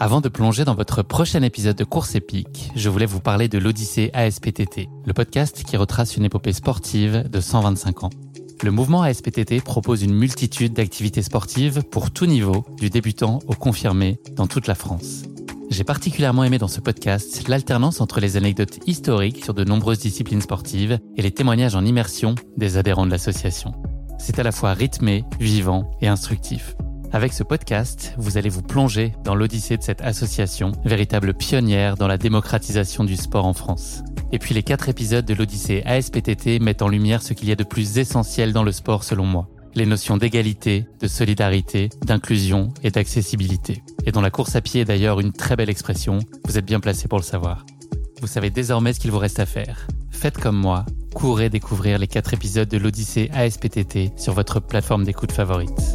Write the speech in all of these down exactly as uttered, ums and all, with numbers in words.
Avant de plonger dans votre prochain épisode de Course épique, je voulais vous parler de l'Odyssée A S P T T, le podcast qui retrace une épopée sportive de cent vingt-cinq ans. Le mouvement A S P T T propose une multitude d'activités sportives pour tout niveau, du débutant au confirmé, dans toute la France. J'ai particulièrement aimé dans ce podcast l'alternance entre les anecdotes historiques sur de nombreuses disciplines sportives et les témoignages en immersion des adhérents de l'association. C'est à la fois rythmé, vivant et instructif. Avec ce podcast, vous allez vous plonger dans l'odyssée de cette association, véritable pionnière dans la démocratisation du sport en France. Et puis les quatre épisodes de l'Odyssée A S P T T mettent en lumière ce qu'il y a de plus essentiel dans le sport selon moi. Les notions d'égalité, de solidarité, d'inclusion et d'accessibilité. Et dont la course à pied est d'ailleurs une très belle expression, vous êtes bien placé pour le savoir. Vous savez désormais ce qu'il vous reste à faire. Faites comme moi, courez découvrir les quatre épisodes de l'Odyssée A S P T T sur votre plateforme d'écoute favorite.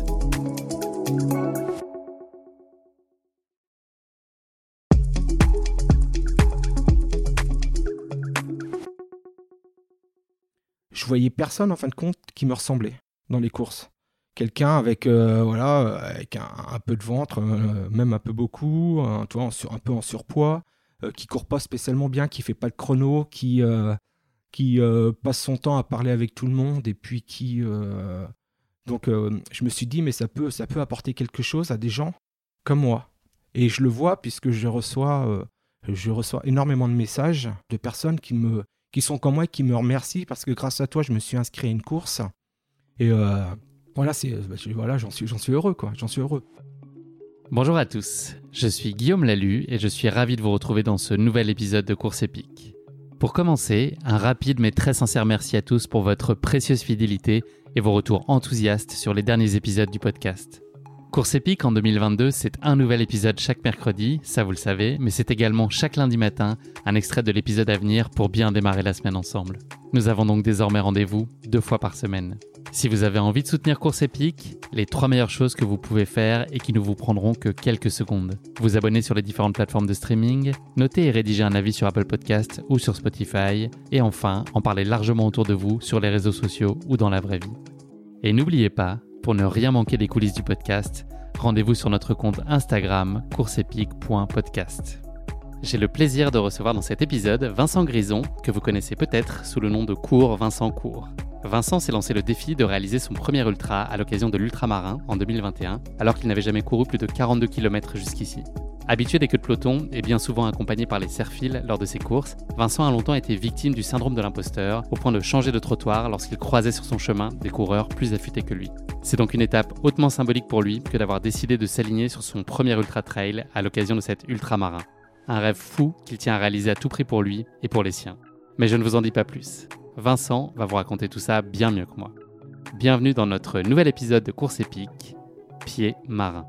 Je voyais personne en fin de compte qui me ressemblait dans les courses. Quelqu'un avec euh, voilà avec un, un peu de ventre, euh, même un peu beaucoup, un, tu vois, en sur, un peu en surpoids, euh, qui court pas spécialement bien, qui fait pas de chrono, qui euh, qui euh, passe son temps à parler avec tout le monde et puis qui euh, donc euh, je me suis dit mais ça peut ça peut apporter quelque chose à des gens comme moi. Et je le vois puisque je reçois euh, je reçois énormément de messages de personnes qui me qui sont comme moi et qui me remercient parce que grâce à toi, je me suis inscrit à une course. Et euh, voilà, c'est, voilà j'en, suis, j'en suis heureux, quoi. J'en suis heureux. Bonjour à tous, je suis Guillaume Lalu et je suis ravi de vous retrouver dans ce nouvel épisode de Course épique. Pour commencer, un rapide mais très sincère merci à tous pour votre précieuse fidélité et vos retours enthousiastes sur les derniers épisodes du podcast. Course épique en deux mille vingt-deux, c'est un nouvel épisode chaque mercredi, ça vous le savez, mais c'est également chaque lundi matin un extrait de l'épisode à venir pour bien démarrer la semaine ensemble. Nous avons donc désormais rendez-vous deux fois par semaine. Si vous avez envie de soutenir Course épique, les trois meilleures choses que vous pouvez faire et qui ne vous prendront que quelques secondes. Vous abonner sur les différentes plateformes de streaming, noter et rédiger un avis sur Apple Podcasts ou sur Spotify, et enfin, en parler largement autour de vous sur les réseaux sociaux ou dans la vraie vie. Et n'oubliez pas, pour ne rien manquer des coulisses du podcast, rendez-vous sur notre compte Instagram courseepique point podcast. J'ai le plaisir de recevoir dans cet épisode Vincent Grison, que vous connaissez peut-être sous le nom de Cours Vincent Court. Vincent s'est lancé le défi de réaliser son premier ultra à l'occasion de l'Ultramarin en deux mille vingt et un, alors qu'il n'avait jamais couru plus de quarante-deux kilomètres jusqu'ici. Habitué des queues de peloton et bien souvent accompagné par les serre-files lors de ses courses, Vincent a longtemps été victime du syndrome de l'imposteur, au point de changer de trottoir lorsqu'il croisait sur son chemin des coureurs plus affûtés que lui. C'est donc une étape hautement symbolique pour lui que d'avoir décidé de s'aligner sur son premier ultra-trail à l'occasion de cet ultramarin. Un rêve fou qu'il tient à réaliser à tout prix pour lui et pour les siens. Mais je ne vous en dis pas plus. Vincent va vous raconter tout ça bien mieux que moi. Bienvenue dans notre nouvel épisode de Course épique, Pieds marins.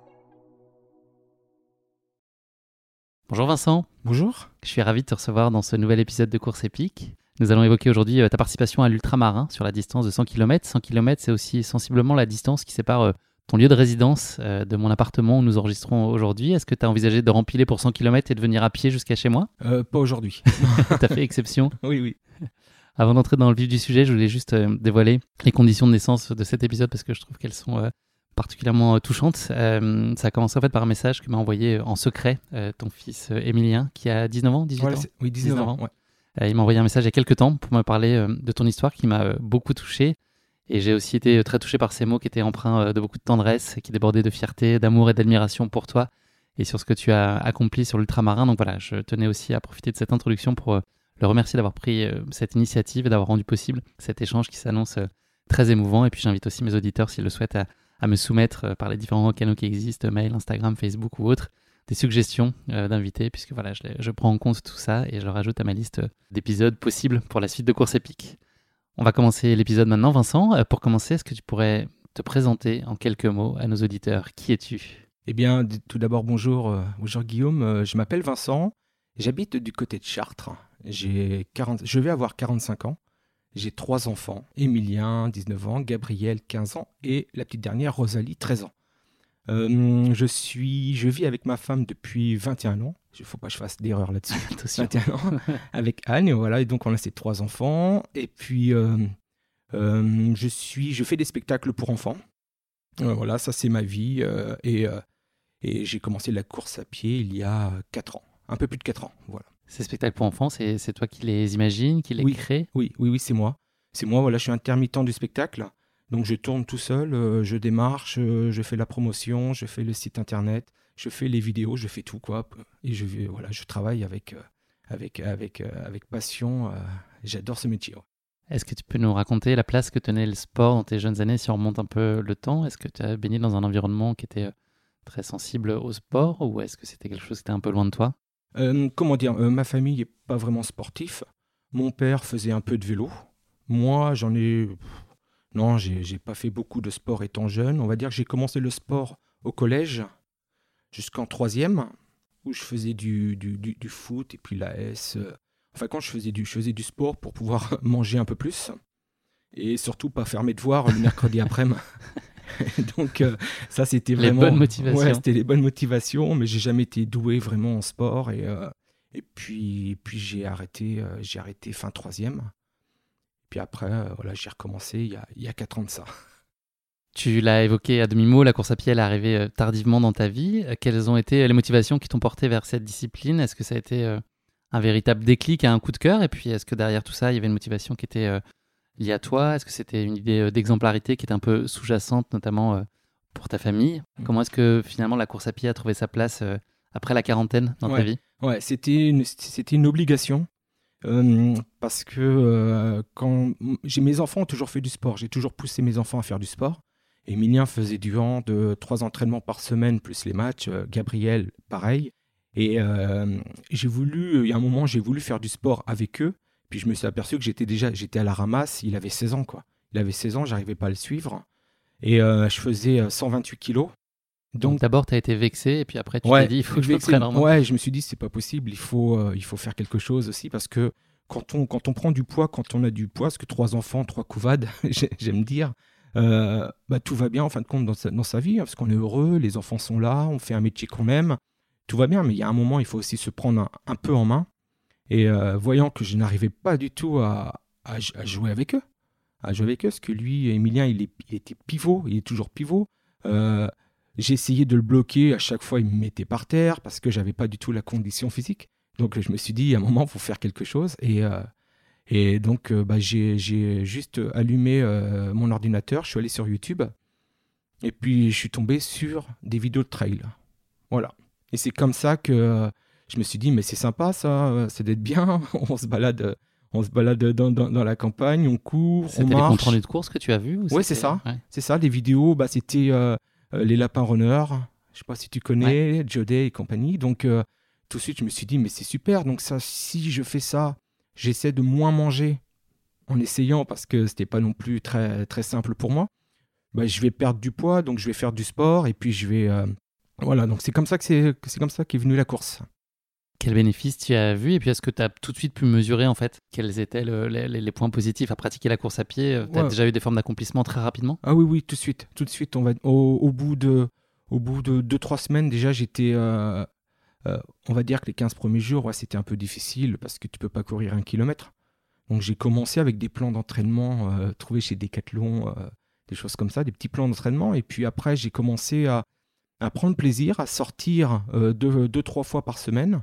Bonjour Vincent. Bonjour. Je suis ravi de te recevoir dans ce nouvel épisode de Course épique. Nous allons évoquer aujourd'hui ta participation à l'ultramarin sur la distance de cent kilomètres. cent kilomètres, c'est aussi sensiblement la distance qui sépare ton lieu de résidence de mon appartement où nous enregistrons aujourd'hui. Est-ce que tu as envisagé de rempiler pour cent kilomètres et de venir à pied jusqu'à chez moi ? euh, Pas aujourd'hui. Tu as fait exception ? Oui, oui. Avant d'entrer dans le vif du sujet, je voulais juste euh, dévoiler les conditions de naissance de cet épisode parce que je trouve qu'elles sont euh, particulièrement euh, touchantes. Euh, ça a commencé en fait par un message que m'a envoyé en secret euh, ton fils euh, Émilien qui a dix-neuf ans, dix-huit voilà, ans. c'est... Oui, dix-neuf, dix-neuf ans. Ouais. Euh, il m'a envoyé un message il y a quelques temps pour me parler euh, de ton histoire qui m'a euh, beaucoup touché. Et j'ai aussi été euh, très touché par ces mots qui étaient empreints euh, de beaucoup de tendresse, qui débordaient de fierté, d'amour et d'admiration pour toi et sur ce que tu as accompli sur l'ultramarin. Donc voilà, je tenais aussi à profiter de cette introduction pour euh, le remercier d'avoir pris euh, cette initiative et d'avoir rendu possible cet échange qui s'annonce euh, très émouvant. Et puis j'invite aussi mes auditeurs, s'ils le souhaitent, à, à me soumettre euh, par les différents canaux qui existent, mail, Instagram, Facebook ou autres, des suggestions euh, d'invités, puisque voilà, je, je prends en compte tout ça et je le rajoute à ma liste d'épisodes possibles pour la suite de Course épique. On va commencer l'épisode maintenant. Vincent, euh, pour commencer, est-ce que tu pourrais te présenter en quelques mots à nos auditeurs ? Qui es-tu ? Eh bien, d- tout d'abord, bonjour, euh, bonjour Guillaume. Euh, je m'appelle Vincent. J'habite du côté de Chartres. J'ai quarante, je vais avoir quarante-cinq ans. J'ai trois enfants. Émilien, dix-neuf ans. Gabriel, quinze ans. Et la petite dernière, Rosalie, treize ans. Euh, je, suis, je vis avec ma femme depuis vingt et un ans. Il ne faut pas que je fasse d'erreur là-dessus. vingt et un ans. Avec Anne. Et voilà. Et donc, on a ces trois enfants. Et puis, euh, euh, je, suis, je fais des spectacles pour enfants. Euh, voilà, ça, c'est ma vie. Euh, et... Euh, Et j'ai commencé la course à pied il y a quatre ans, un peu plus de quatre ans, voilà. Ces spectacles pour enfants, c'est, c'est toi qui les imagines, qui les Oui, crée? oui, oui, oui, c'est moi. C'est moi, voilà, je suis intermittent du spectacle. Donc je tourne tout seul, euh, je démarche, euh, je fais la promotion, je fais le site internet, je fais les vidéos, je fais tout, quoi. Et je, vais- voilà, je travaille avec, euh, avec, avec, euh, avec passion. euh, j'adore ce métier. Ouais. Est-ce que tu peux nous raconter la place que tenait le sport dans tes jeunes années, si on remonte un peu le temps? Est-ce que tu as baigné dans un environnement qui était euh, très sensible au sport, ou est-ce que c'était quelque chose qui était un peu loin de toi? Euh, comment dire, euh, ma famille n'est pas vraiment sportif. Mon père faisait un peu de vélo. Moi, j'en ai... pff, Non, j'ai j'ai pas fait beaucoup de sport étant jeune. On va dire que j'ai commencé le sport au collège jusqu'en troisième, où je faisais du, du, du, du foot et puis la S. euh, Enfin, quand je faisais du, je faisais du sport pour pouvoir manger un peu plus et surtout pas faire mes devoirs le mercredi après-midi. Donc euh, ça, c'était Les vraiment... bonnes motivations. Ouais, c'était les bonnes motivations, mais j'ai jamais été doué vraiment en sport. Et, euh, et puis, et puis j'ai arrêté, euh, j'ai arrêté fin troisième. Puis après, euh, voilà, j'ai recommencé il y a, il y a quatre ans de ça. Tu l'as évoqué à demi-mot, la course à pied, elle est arrivée euh, tardivement dans ta vie. Euh, Quelles ont été les motivations qui t'ont porté vers cette discipline? Est-ce que ça a été euh, un véritable déclic, un coup de cœur? Et puis, est-ce que derrière tout ça, il y avait une motivation qui était euh, liée à toi? Est-ce que c'était une idée euh, d'exemplarité qui était un peu sous-jacente, notamment euh, pour ta famille? Mm. Comment est-ce que finalement la course à pied a trouvé sa place euh, après la quarantaine dans ta Ouais. vie? Ouais, c'était une, c'était une obligation. Euh, parce que euh, quand j'ai mes enfants ont toujours fait du sport, j'ai toujours poussé mes enfants à faire du sport. Emilien faisait du hand, de trois entraînements par semaine plus les matchs. euh, Gabriel, pareil. Et euh, j'ai voulu, il y a un moment, j'ai voulu faire du sport avec eux. Puis je me suis aperçu que j'étais déjà, j'étais à la ramasse. Il avait seize ans, quoi. Il avait seize ans, j'arrivais pas à le suivre. Et euh, je faisais euh, cent vingt-huit kilos. Donc, Donc, d'abord, tu as été vexé, et puis après, tu ouais, t'es dit, il faut que je me vexé. prenne en main. Ouais, je me suis dit, c'est pas possible, il faut, euh, il faut faire quelque chose aussi parce que quand on, quand on prend du poids, quand on a du poids, parce que trois enfants, trois couvades, j'ai- j'aime dire, euh, bah, tout va bien en fin de compte dans sa, dans sa vie, hein, parce qu'on est heureux, les enfants sont là, on fait un métier qu'on aime, tout va bien, mais il y a un moment, il faut aussi se prendre un, un peu en main. Et euh, voyant que je n'arrivais pas du tout à, à, à jouer avec eux, à jouer avec eux, parce que lui, Emilien, il, est, il était pivot, il est toujours pivot. Euh, j'ai essayé de le bloquer, à chaque fois il me mettait par terre parce que j'avais pas du tout la condition physique. Donc je me suis dit, à un moment, il faut faire quelque chose. Et, euh, et donc euh, bah, j'ai, j'ai juste allumé euh, mon ordinateur, je suis allé sur YouTube et puis je suis tombé sur des vidéos de trail. Voilà. Et c'est comme ça que euh, je me suis dit, mais c'est sympa ça, euh, c'est d'être bien, on se balade, euh, on se balade dans, dans, dans la campagne, on court, on C'était les comptes marche. rendus de course que tu as vus, ou Ouais, c'est c'était- ça. ouais. C'est ça, les vidéos, bah, c'était euh, euh, les lapins runners. Je sais pas si tu connais, Jodé et compagnie. Donc, euh, tout de suite, je me suis dit, mais c'est super. Donc, ça, si je fais ça, j'essaie de moins manger en essayant parce que c'était pas non plus très, très simple pour moi. Bah, je vais perdre du poids, donc je vais faire du sport et puis je vais. euh, Voilà, donc c'est comme ça que c'est, que c'est comme ça qu'est venue la course. Quel bénéfice tu as vu, et puis est-ce que tu as tout de suite pu mesurer en fait quels étaient le- les, les- les points positifs à pratiquer la course à pied? Tu as Ouais. déjà eu des formes d'accomplissement très rapidement? Ah oui, oui, tout de suite. Tout de suite, on va, au, au bout de, au bout de deux, trois semaines, déjà, j'étais. euh, euh, on va dire que les quinze premiers jours, ouais, c'était un peu difficile parce que tu peux pas courir un kilomètre. Donc j'ai commencé avec des plans d'entraînement euh, trouvés chez Decathlon, euh, des choses comme ça, des petits plans d'entraînement. Et puis après, j'ai commencé à, à prendre plaisir, à sortir euh, deux, deux, trois fois par semaine.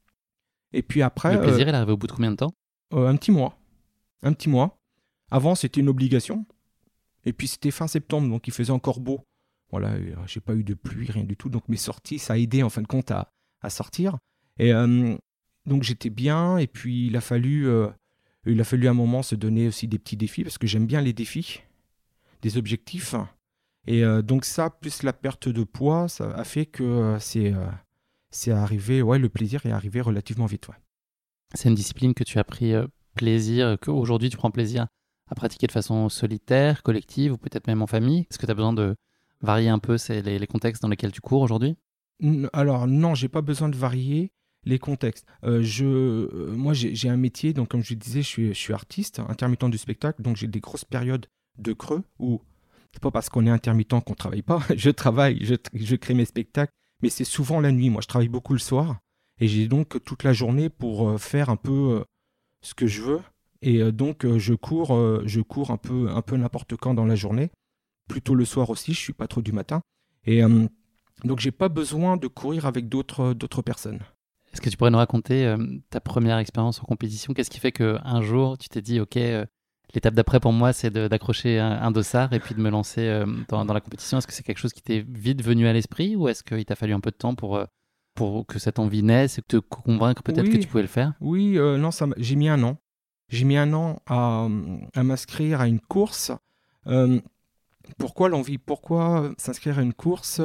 Et puis après, Le plaisir, euh, il est arrivé au bout de combien de temps? euh, un petit mois. Un petit mois. Avant, c'était une obligation. Et puis c'était fin septembre, donc il faisait encore beau. Voilà, et, euh, j'ai pas eu de pluie, rien du tout. Donc mes sorties, ça a aidé en fin de compte à, à sortir. Et euh, donc j'étais bien. Et puis il a fallu, euh, il a fallu un moment se donner aussi des petits défis parce que j'aime bien les défis, des objectifs. Et euh, donc ça, plus la perte de poids, ça a fait que euh, c'est, euh, c'est arrivé. Ouais, le plaisir est arrivé relativement vite. Ouais. C'est une discipline que tu as pris euh, plaisir, qu'aujourd'hui tu prends plaisir à pratiquer de façon solitaire, collective, ou peut-être même en famille? Est-ce que tu as besoin de varier un peu ces- les, les contextes dans lesquels tu cours aujourd'hui? N- Alors non, j'ai pas besoin de varier les contextes. Euh, je, euh, moi, j'ai j'ai un métier, donc comme je disais, je suis, je suis artiste, intermittent du spectacle, donc j'ai des grosses périodes de creux où c'est pas parce qu'on est intermittent qu'on travaille pas. Je travaille, je, tr- je crée mes spectacles, mais c'est souvent la nuit. Moi, je travaille beaucoup le soir et j'ai donc toute la journée pour euh, faire un peu euh, ce que je veux. Et euh, donc euh, je cours, euh, je cours un peu, un peu n'importe quand dans la journée, plutôt le soir aussi. Je suis pas trop du matin. Et euh, Donc, j'ai pas besoin de courir avec d'autres, d'autres personnes. Est-ce que tu pourrais nous raconter euh, ta première expérience en compétition? Qu'est-ce qui fait qu'un jour, tu t'es dit, OK, euh, l'étape d'après pour moi, c'est de, d'accrocher un, un dossard et puis de me lancer euh, dans, dans la compétition? Est-ce que c'est quelque chose qui t'est vite venu à l'esprit ou est-ce qu'il t'a fallu un peu de temps pour, euh, pour que cette envie naisse et te convaincre peut-être Oui, que tu pouvais le faire? Oui, euh, non, ça, m'a- j'ai mis un an. J'ai mis un an à, à m'inscrire à une course. Euh, pourquoi l'envie? Pourquoi s'inscrire à une course?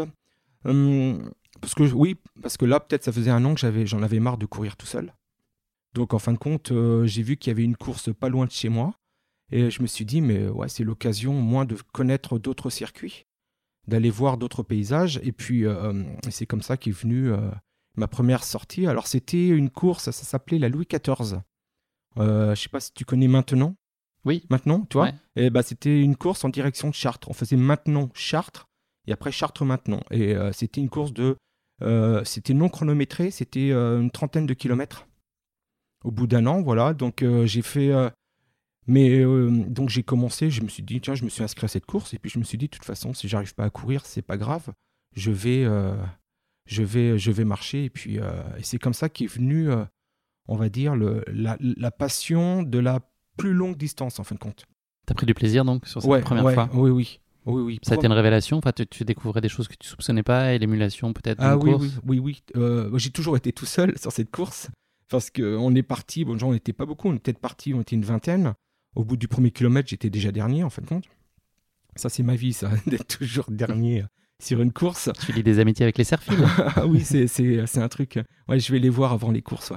Hum, Parce que oui, parce que là, peut-être ça faisait un an que j'avais, j'en avais marre de courir tout seul. Donc en fin de compte, euh, j'ai vu qu'il y avait une course pas loin de chez moi. Et je me suis dit, mais ouais, c'est l'occasion, moins de connaître d'autres circuits, d'aller voir d'autres paysages. Et puis, euh, c'est comme ça qu'est venue euh, ma première sortie. Alors, c'était une course, ça s'appelait la Louis quatorze. Euh, je ne sais pas si tu connais Maintenon. Oui. Maintenant, tu vois. Ouais. Et bah, c'était une course en direction de Chartres. On faisait Maintenon-Chartres et après Chartres-Maintenon. Et euh, c'était une course de... Euh, c'était non chronométré, c'était euh, une trentaine de kilomètres. Au bout d'un an, voilà. Donc, euh, j'ai fait... euh, Mais euh, donc j'ai commencé, je me suis dit, tiens, je me suis inscrit à cette course, et puis je me suis dit, de toute façon, si j'arrive pas à courir, c'est pas grave, je vais, euh, je vais, je vais marcher, et puis euh, et c'est comme ça qu'est venue, euh, on va dire, le, la, la passion de la plus longue distance, en fin de compte. T'as pris du plaisir donc sur cette Ouais, première ouais, fois? oui, oui, oui, oui. Ça a été une révélation? Enfin, tu, tu découvrais des choses que tu soupçonnais pas et l'émulation peut-être d'une Ah oui, course? oui, oui, oui. Euh, j'ai toujours été tout seul sur cette course, parce qu'on est parti, bon, genre, on n'était pas beaucoup, on était parti, on était une vingtaine. Au bout du premier kilomètre, j'étais déjà dernier, en fin de compte. Ça, c'est ma vie, ça, d'être toujours dernier sur une course. Tu lis des amitiés avec les serfiles? Ah oui, c'est, c'est, c'est un truc. Ouais, je vais les voir avant les courses. Ouais.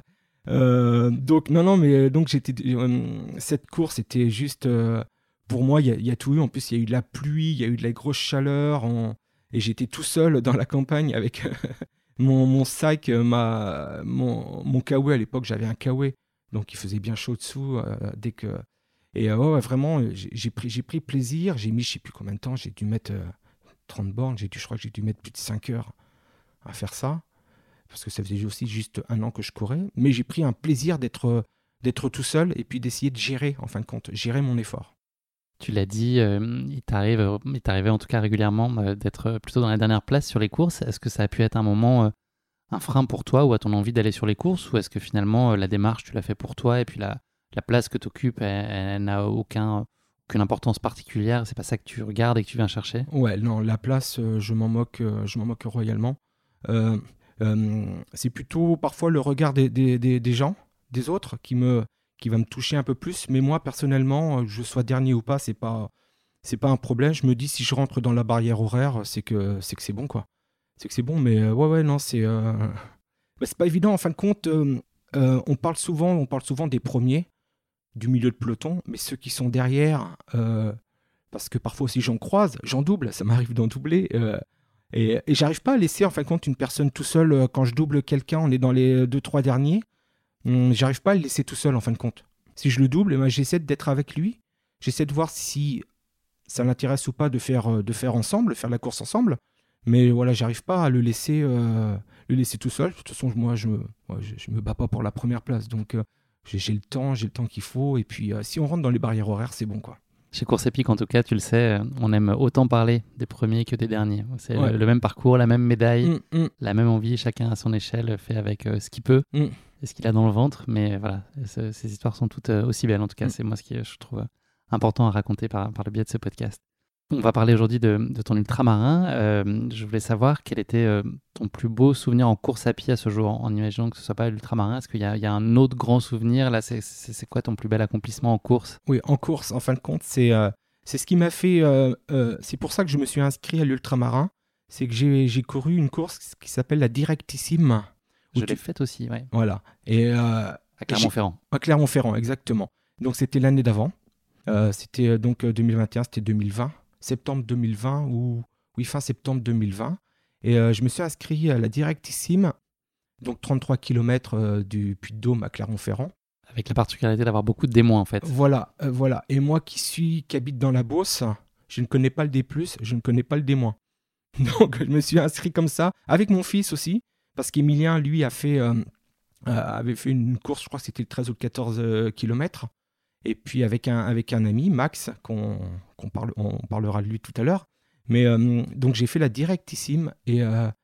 Euh, donc, non, non, mais donc, j'étais. Euh, cette course était juste. Euh, pour moi, il y, y a tout eu. En plus, il y a eu de la pluie, il y a eu de la grosse chaleur. En... Et j'étais tout seul dans la campagne avec mon, mon sac, ma, mon, mon kawaii. À l'époque, j'avais un kawaii. Donc, il faisait bien chaud dessous euh, dès que. Et euh, ouais, vraiment, j'ai, j'ai, pris, j'ai pris plaisir. J'ai mis, je sais plus combien de temps, j'ai dû mettre euh, trente bornes. J'ai dû, je crois que j'ai dû mettre plus de cinq heures à faire ça. Parce que ça faisait aussi juste un an que je courais. Mais j'ai pris un plaisir d'être, d'être tout seul et puis d'essayer de gérer, en fin de compte, gérer mon effort. Tu l'as dit, euh, il t'arrive, il t'arrivait en tout cas régulièrement euh, d'être plutôt dans la dernière place sur les courses. Est-ce que ça a pu être un moment, euh, un frein pour toi ou à ton envie d'aller sur les courses? Ou est-ce que finalement, euh, la démarche, tu l'as fait pour toi et puis la, la place que tu occupes, elle, elle n'a aucun, aucune importance particulière? C'est pas ça que tu regardes et que tu viens chercher? Ouais, non, la place, euh, je m'en moque, euh, je m'en moque royalement. Euh, euh, c'est plutôt parfois le regard des, des, des, des gens, des autres, qui, me, qui va me toucher un peu plus. Mais moi, personnellement, je sois dernier ou pas, c'est pas, c'est pas un problème. Je me dis, si je rentre dans la barrière horaire, c'est que c'est, que c'est bon, quoi. C'est que c'est bon, mais euh, ouais, ouais, non, c'est, euh... bah, c'est pas évident. En fin de compte, euh, euh, on, parle souvent, on parle souvent des premiers, du milieu de peloton, mais ceux qui sont derrière, euh, parce que parfois aussi j'en croise, j'en double, ça m'arrive d'en doubler. Euh, Et, et j'arrive pas à laisser en fin de compte une personne tout seul euh, quand je double quelqu'un, on est dans les deux trois derniers. Hum, j'arrive pas à le laisser tout seul en fin de compte. Si je le double, eh ben, j'essaie d'être avec lui. J'essaie de voir si ça l'intéresse ou pas de faire euh, de faire ensemble, faire la course ensemble. Mais voilà, j'arrive pas à le laisser euh, le laisser tout seul. De toute façon, moi je me ouais, je, je me bats pas pour la première place, donc euh, j'ai, j'ai le temps, j'ai le temps qu'il faut. Et puis euh, si on rentre dans les barrières horaires, c'est bon quoi. Chez Course Épique, en tout cas, tu le sais, on aime autant parler des premiers que des derniers. C'est Ouais. le, le même parcours, la même médaille, Hum, hum, la même envie, chacun à son échelle fait avec euh, ce qu'il peut hum. et ce qu'il a dans le ventre. Mais voilà, ce- ces histoires sont toutes euh, aussi belles. En tout cas, Mm. c'est moi ce que je trouve euh, important à raconter par, par le biais de ce podcast. On va parler aujourd'hui de, de ton ultramarin. Euh, je voulais savoir quel était euh, ton plus beau souvenir en course à pied à ce jour, en imaginant que ce ne soit pas l'ultramarin. Est-ce qu'il y a, il y a un autre grand souvenir? Là, c'est, c'est, c'est quoi ton plus bel accomplissement en course? Oui, en course, en fin de compte, c'est euh, c'est ce qui m'a fait. Euh, euh, c'est pour ça que je me suis inscrit à l'ultramarin. C'est que j'ai, j'ai couru une course qui s'appelle la Directissime. où Je tu- l'ai faite aussi, ouais, Voilà. Et euh, à Clermont-Ferrand. à Clermont-Ferrand, exactement. Donc c'était l'année d'avant. Euh, c'était euh, donc euh, deux mille vingt et un, c'était deux mille vingt, septembre deux mille vingt ou oui fin septembre deux mille vingt. Et euh, je me suis inscrit à la Directissime, donc trente-trois kilomètres euh, du Puy-de-Dôme à Clermont-Ferrand. Avec la particularité d'avoir beaucoup de démoins, en fait. Voilà, euh, voilà. Et moi qui suis, qui habite dans la Beauce, je ne connais pas le D plus, je ne connais pas le D moins. Donc je me suis inscrit comme ça, avec mon fils aussi, parce qu'Emilien, lui, a fait, euh, euh, avait fait une course, je crois que c'était le treize ou le quatorze euh, kilomètres. Et puis avec un, avec un ami, Max, qu'on, qu'on parle, on parlera de lui tout à l'heure. Mais euh, donc j'ai fait la Directissime, et, euh,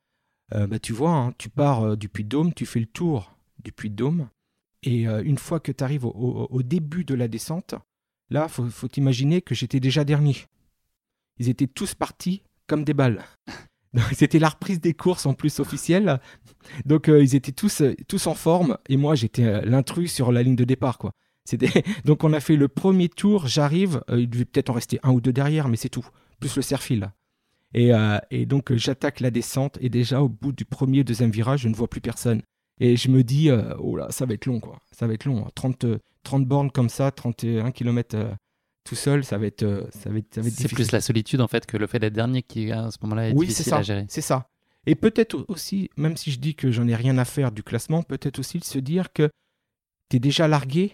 euh, bah, tu vois, hein, tu pars euh, du Puy-de-Dôme, tu fais le tour du Puy-de-Dôme, et euh, une fois que tu arrives au, au, au début de la descente, là, il faut, faut t'imaginer que j'étais déjà dernier. Ils étaient tous partis comme des balles. C'était la reprise des courses en plus officielle. Donc euh, ils étaient tous, euh, tous en forme et moi j'étais euh, l'intrus sur la ligne de départ, quoi. C'était... Donc on a fait le premier tour, j'arrive, euh, il devait peut-être en rester un ou deux derrière, mais c'est tout, plus le serre-fil. Et, euh, et donc euh, j'attaque la descente et déjà au bout du premier, deuxième virage, je ne vois plus personne. Et je me dis, euh, oh là, ça va être long, quoi. Ça va être long. trente, trente bornes comme ça, trente et un kilomètres euh, tout seul, ça va être, euh, ça va être, ça va être C'est difficile. plus la solitude en fait que le fait d'être dernier qui à ce moment-là est Oui, difficile c'est ça, à gérer. c'est ça. Et peut-être aussi, même si je dis que j'en ai rien à faire du classement, peut-être aussi de se dire que tu es déjà largué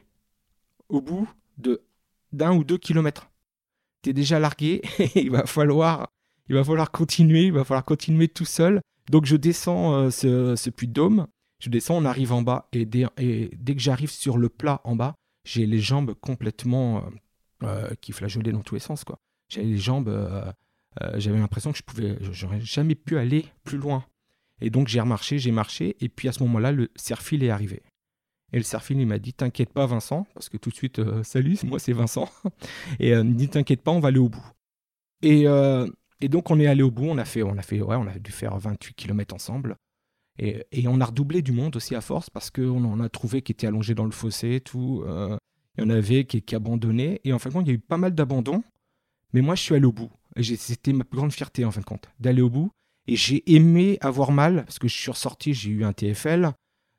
au bout de, d'un ou deux kilomètres. Tu es déjà largué et il va falloir, il va falloir continuer, il va falloir continuer tout seul. Donc je descends euh, ce, ce Puy-de-Dôme, je descends, on arrive en bas et dès, et dès que j'arrive sur le plat en bas, j'ai les jambes complètement euh, euh, qui flageolaient dans tous les sens, quoi. J'avais les jambes... Euh, Euh, j'avais l'impression que je pouvais, j'aurais jamais pu aller plus loin. Et donc j'ai remarché, j'ai marché, et puis à ce moment-là, le serre-fil est arrivé. Et le serre-fil, il m'a dit, t'inquiète pas Vincent, parce que tout de suite, euh, salut, moi c'est Vincent. Et euh, il me dit, t'inquiète pas, on va aller au bout. Et, euh, et donc on est allé au bout, on a fait, on a fait, ouais, on a dû faire vingt-huit kilomètres ensemble. Et, et on a redoublé du monde aussi à force, parce qu'on en a trouvé qui étaient allongés dans le fossé, tout. Euh, il y en avait qui, qui abandonnaient. Et en fin de compte, il y a eu pas mal d'abandons. Mais moi, je suis allé au bout. Et j'ai, c'était ma plus grande fierté, en fin de compte, d'aller au bout. Et j'ai aimé avoir mal, parce que je suis ressorti, j'ai eu un T F L.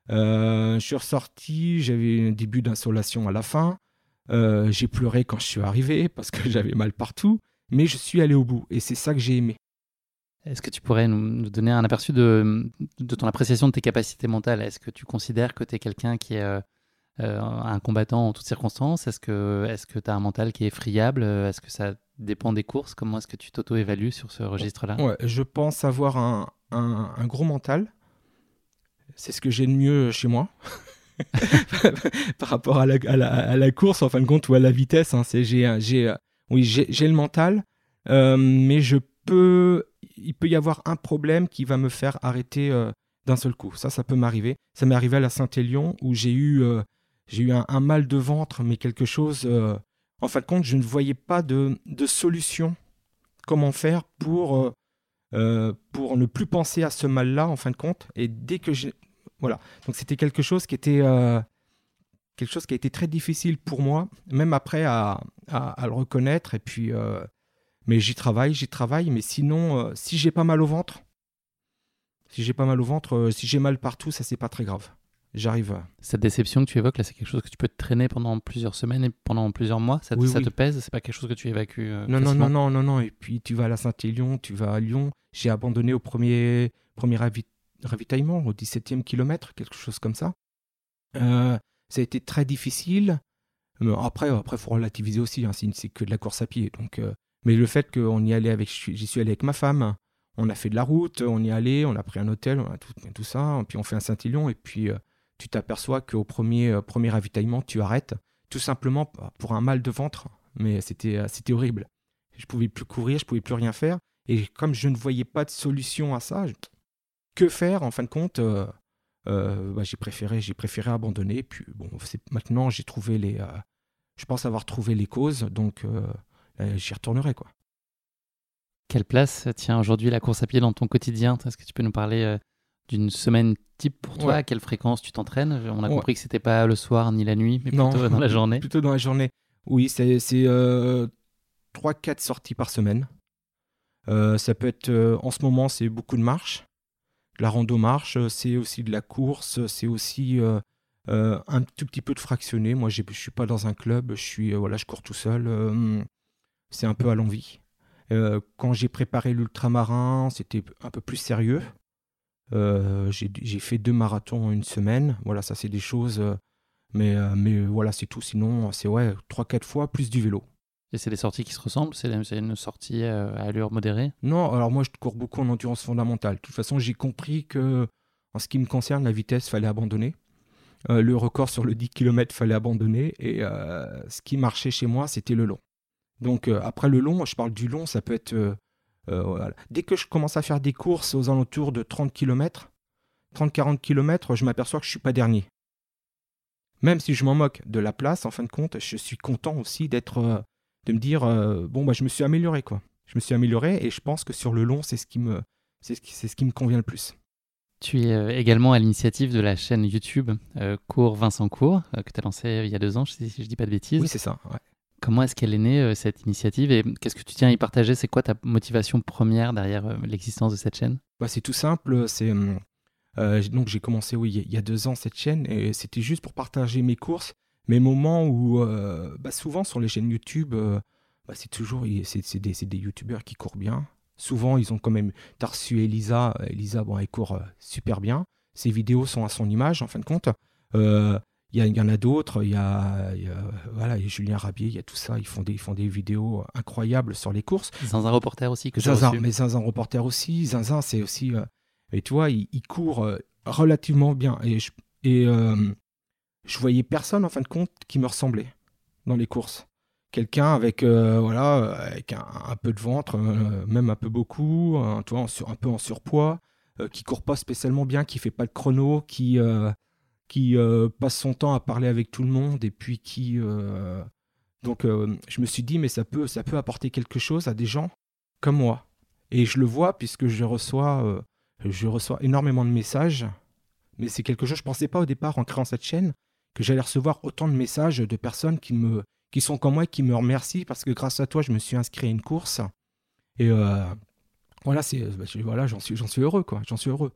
Euh, je suis ressorti, j'avais un début d'insolation à la fin. Euh, j'ai pleuré quand je suis arrivé, parce que j'avais mal partout. Mais je suis allé au bout. Et c'est ça que j'ai aimé. Est-ce que tu pourrais nous, nous donner un aperçu de, de ton appréciation de tes capacités mentales? Est-ce que tu considères que tu es quelqu'un qui est euh, euh, un combattant en toutes circonstances? Est-ce que est-ce que tu as un mental qui est friable? Est-ce que ça dépend des courses? Comment est-ce que tu t'auto-évalues sur ce registre-là? Ouais, je pense avoir un, un, un gros mental. C'est ce que j'ai de mieux chez moi. Par rapport à la, à, la, à la course, en fin de compte, ou à la vitesse. Hein, c'est, j'ai, j'ai, oui, j'ai, j'ai le mental, euh, mais je peux, il peut y avoir un problème qui va me faire arrêter euh, d'un seul coup. Ça, ça peut m'arriver. Ça m'est arrivé à la Saint-Élion, où j'ai eu, euh, j'ai eu un, un mal de ventre, mais quelque chose... Euh, en fin de compte, je ne voyais pas de, de solution. Comment faire pour, euh, euh, pour ne plus penser à ce mal-là, en fin de compte. Et dès que j'ai... Voilà. Donc, c'était quelque chose qui était... Euh, quelque chose qui a été très difficile pour moi, même après à, à, à le reconnaître. Et puis, euh, mais j'y travaille, j'y travaille. Mais sinon, euh, si j'ai pas mal au ventre, si j'ai pas mal au ventre, euh, si j'ai mal partout, ça c'est pas très grave. J'arrive. Cette déception que tu évoques là, c'est quelque chose que tu peux te traîner pendant plusieurs semaines et pendant plusieurs mois. Ça, oui, ça oui. te pèse? C'est pas quelque chose que tu évacues euh, Non, non, facilement? non, non, non, non. Et puis tu vas à la Saint-Élion, tu vas à Lyon. J'ai abandonné au premier, premier ravi- ravitaillement, au dix-septième kilomètre, quelque chose comme ça. Euh, ça a été très difficile. Euh, après, après, faut relativiser aussi. Hein, c'est, c'est que de la course à pied. Donc, euh, mais le fait qu'on y allait avec, j'y suis allé avec ma femme. On a fait de la route, on y allait, on a pris un hôtel, on a tout, tout ça. Puis on fait un Saint-Élion et puis euh, tu t'aperçois qu'au premier, euh, premier ravitaillement, tu arrêtes, tout simplement pour un mal de ventre. Mais c'était, euh, c'était horrible. Je pouvais plus courir, je pouvais plus rien faire. Et comme je ne voyais pas de solution à ça, je... que faire en fin de compte euh, euh, bah, j'ai préféré, j'ai préféré abandonner. Puis bon, c'est... maintenant j'ai trouvé les, euh... je pense avoir trouvé les causes, donc euh, j'y retournerai, quoi. Quelle place tient aujourd'hui la course à pied dans ton quotidien? Est-ce que tu peux nous parler euh, d'une semaine type pour toi? Ouais. À quelle fréquence tu t'entraînes? On a Ouais. compris que c'était pas le soir ni la nuit, mais Non, plutôt dans la journée. Plutôt dans la journée. Oui, c'est, c'est euh, trois quatre sorties par semaine. Euh, ça peut être, euh, en ce moment, c'est beaucoup de marche. La rando-marche, c'est aussi de la course, c'est aussi euh, euh, un tout petit peu de fractionné. Moi, je ne suis pas dans un club, je, suis, euh, voilà, je cours tout seul. Euh, c'est un peu à l'envie. Euh, quand j'ai préparé l'ultramarin, c'était un peu plus sérieux. Euh, j'ai, j'ai fait deux marathons en une semaine. Voilà, ça, c'est des choses... Euh, mais, euh, mais voilà, c'est tout. Sinon, c'est ouais, trois quatre fois plus du vélo. Et c'est des sorties qui se ressemblent? C'est, c'est une sortie euh, à allure modérée? Non, alors moi, je cours beaucoup en endurance fondamentale. De toute façon, j'ai compris que, en ce qui me concerne, la vitesse, fallait abandonner. Euh, le record sur le dix kilomètres, fallait abandonner. Et euh, ce qui marchait chez moi, c'était le long. Donc, euh, après le long, je parle du long, ça peut être euh, Euh, voilà. Dès que je commence à faire des courses aux alentours de trente kilomètres, trente à quarante kilomètres, je m'aperçois que je ne suis pas dernier. Même si je m'en moque de la place, en fin de compte, je suis content aussi d'être, euh, de me dire, euh, bon, bah, je me suis amélioré, quoi. Je me suis amélioré et je pense que sur le long, c'est ce qui me, c'est ce qui, c'est ce qui me convient le plus. Tu es euh, également à l'initiative de la chaîne YouTube euh, Cours Vincent Cours, euh, que tu as lancée il y a deux ans, si je ne dis pas de bêtises. Oui, c'est ça. Ouais. Comment est-ce qu'elle est née, euh, cette initiative, et qu'est-ce que tu tiens à y partager? C'est quoi ta motivation première derrière euh, l'existence de cette chaîne? Bah, c'est tout simple. C'est, euh, donc j'ai commencé oui, il y a deux ans cette chaîne et c'était juste pour partager mes courses, mes moments où euh, bah, souvent sur les chaînes YouTube, euh, bah, c'est toujours c'est, c'est des, c'est des youtubeurs qui courent bien. Souvent, ils ont quand même. T'as reçu Elisa. Elisa, bon, elle court euh, super bien. Ses vidéos sont à son image, en fin de compte. Il euh, y, y en a d'autres. Il y a, y a, voilà, y a Julien Rabier, il y a tout ça. Ils font, des, ils font des vidéos incroyables sur les courses. Zinzin Reporter aussi, que tu as Zinzin, reçu. mais Zinzin Reporter aussi. Zinzin, c'est aussi. Euh, et tu vois, il, il court euh, relativement bien. Et, je, et euh, je voyais personne, en fin de compte, qui me ressemblait dans les courses. Quelqu'un avec, euh, voilà, avec un, un peu de ventre, euh, même un peu beaucoup, un, tu vois, en sur, un peu en surpoids, euh, qui court pas spécialement bien, qui fait pas de chrono, qui, euh, qui euh, passe son temps à parler avec tout le monde, et puis qui... Euh... Donc euh, je me suis dit, mais ça peut, ça peut apporter quelque chose à des gens comme moi. Et je le vois puisque je reçois, euh, je reçois énormément de messages, mais c'est quelque chose, je pensais pas au départ en créant cette chaîne, que j'allais recevoir autant de messages de personnes qui me... qui sont comme moi et qui me remercient parce que grâce à toi, je me suis inscrit à une course. Et euh, voilà, c'est, voilà j'en, suis, j'en suis heureux, quoi. J'en suis heureux.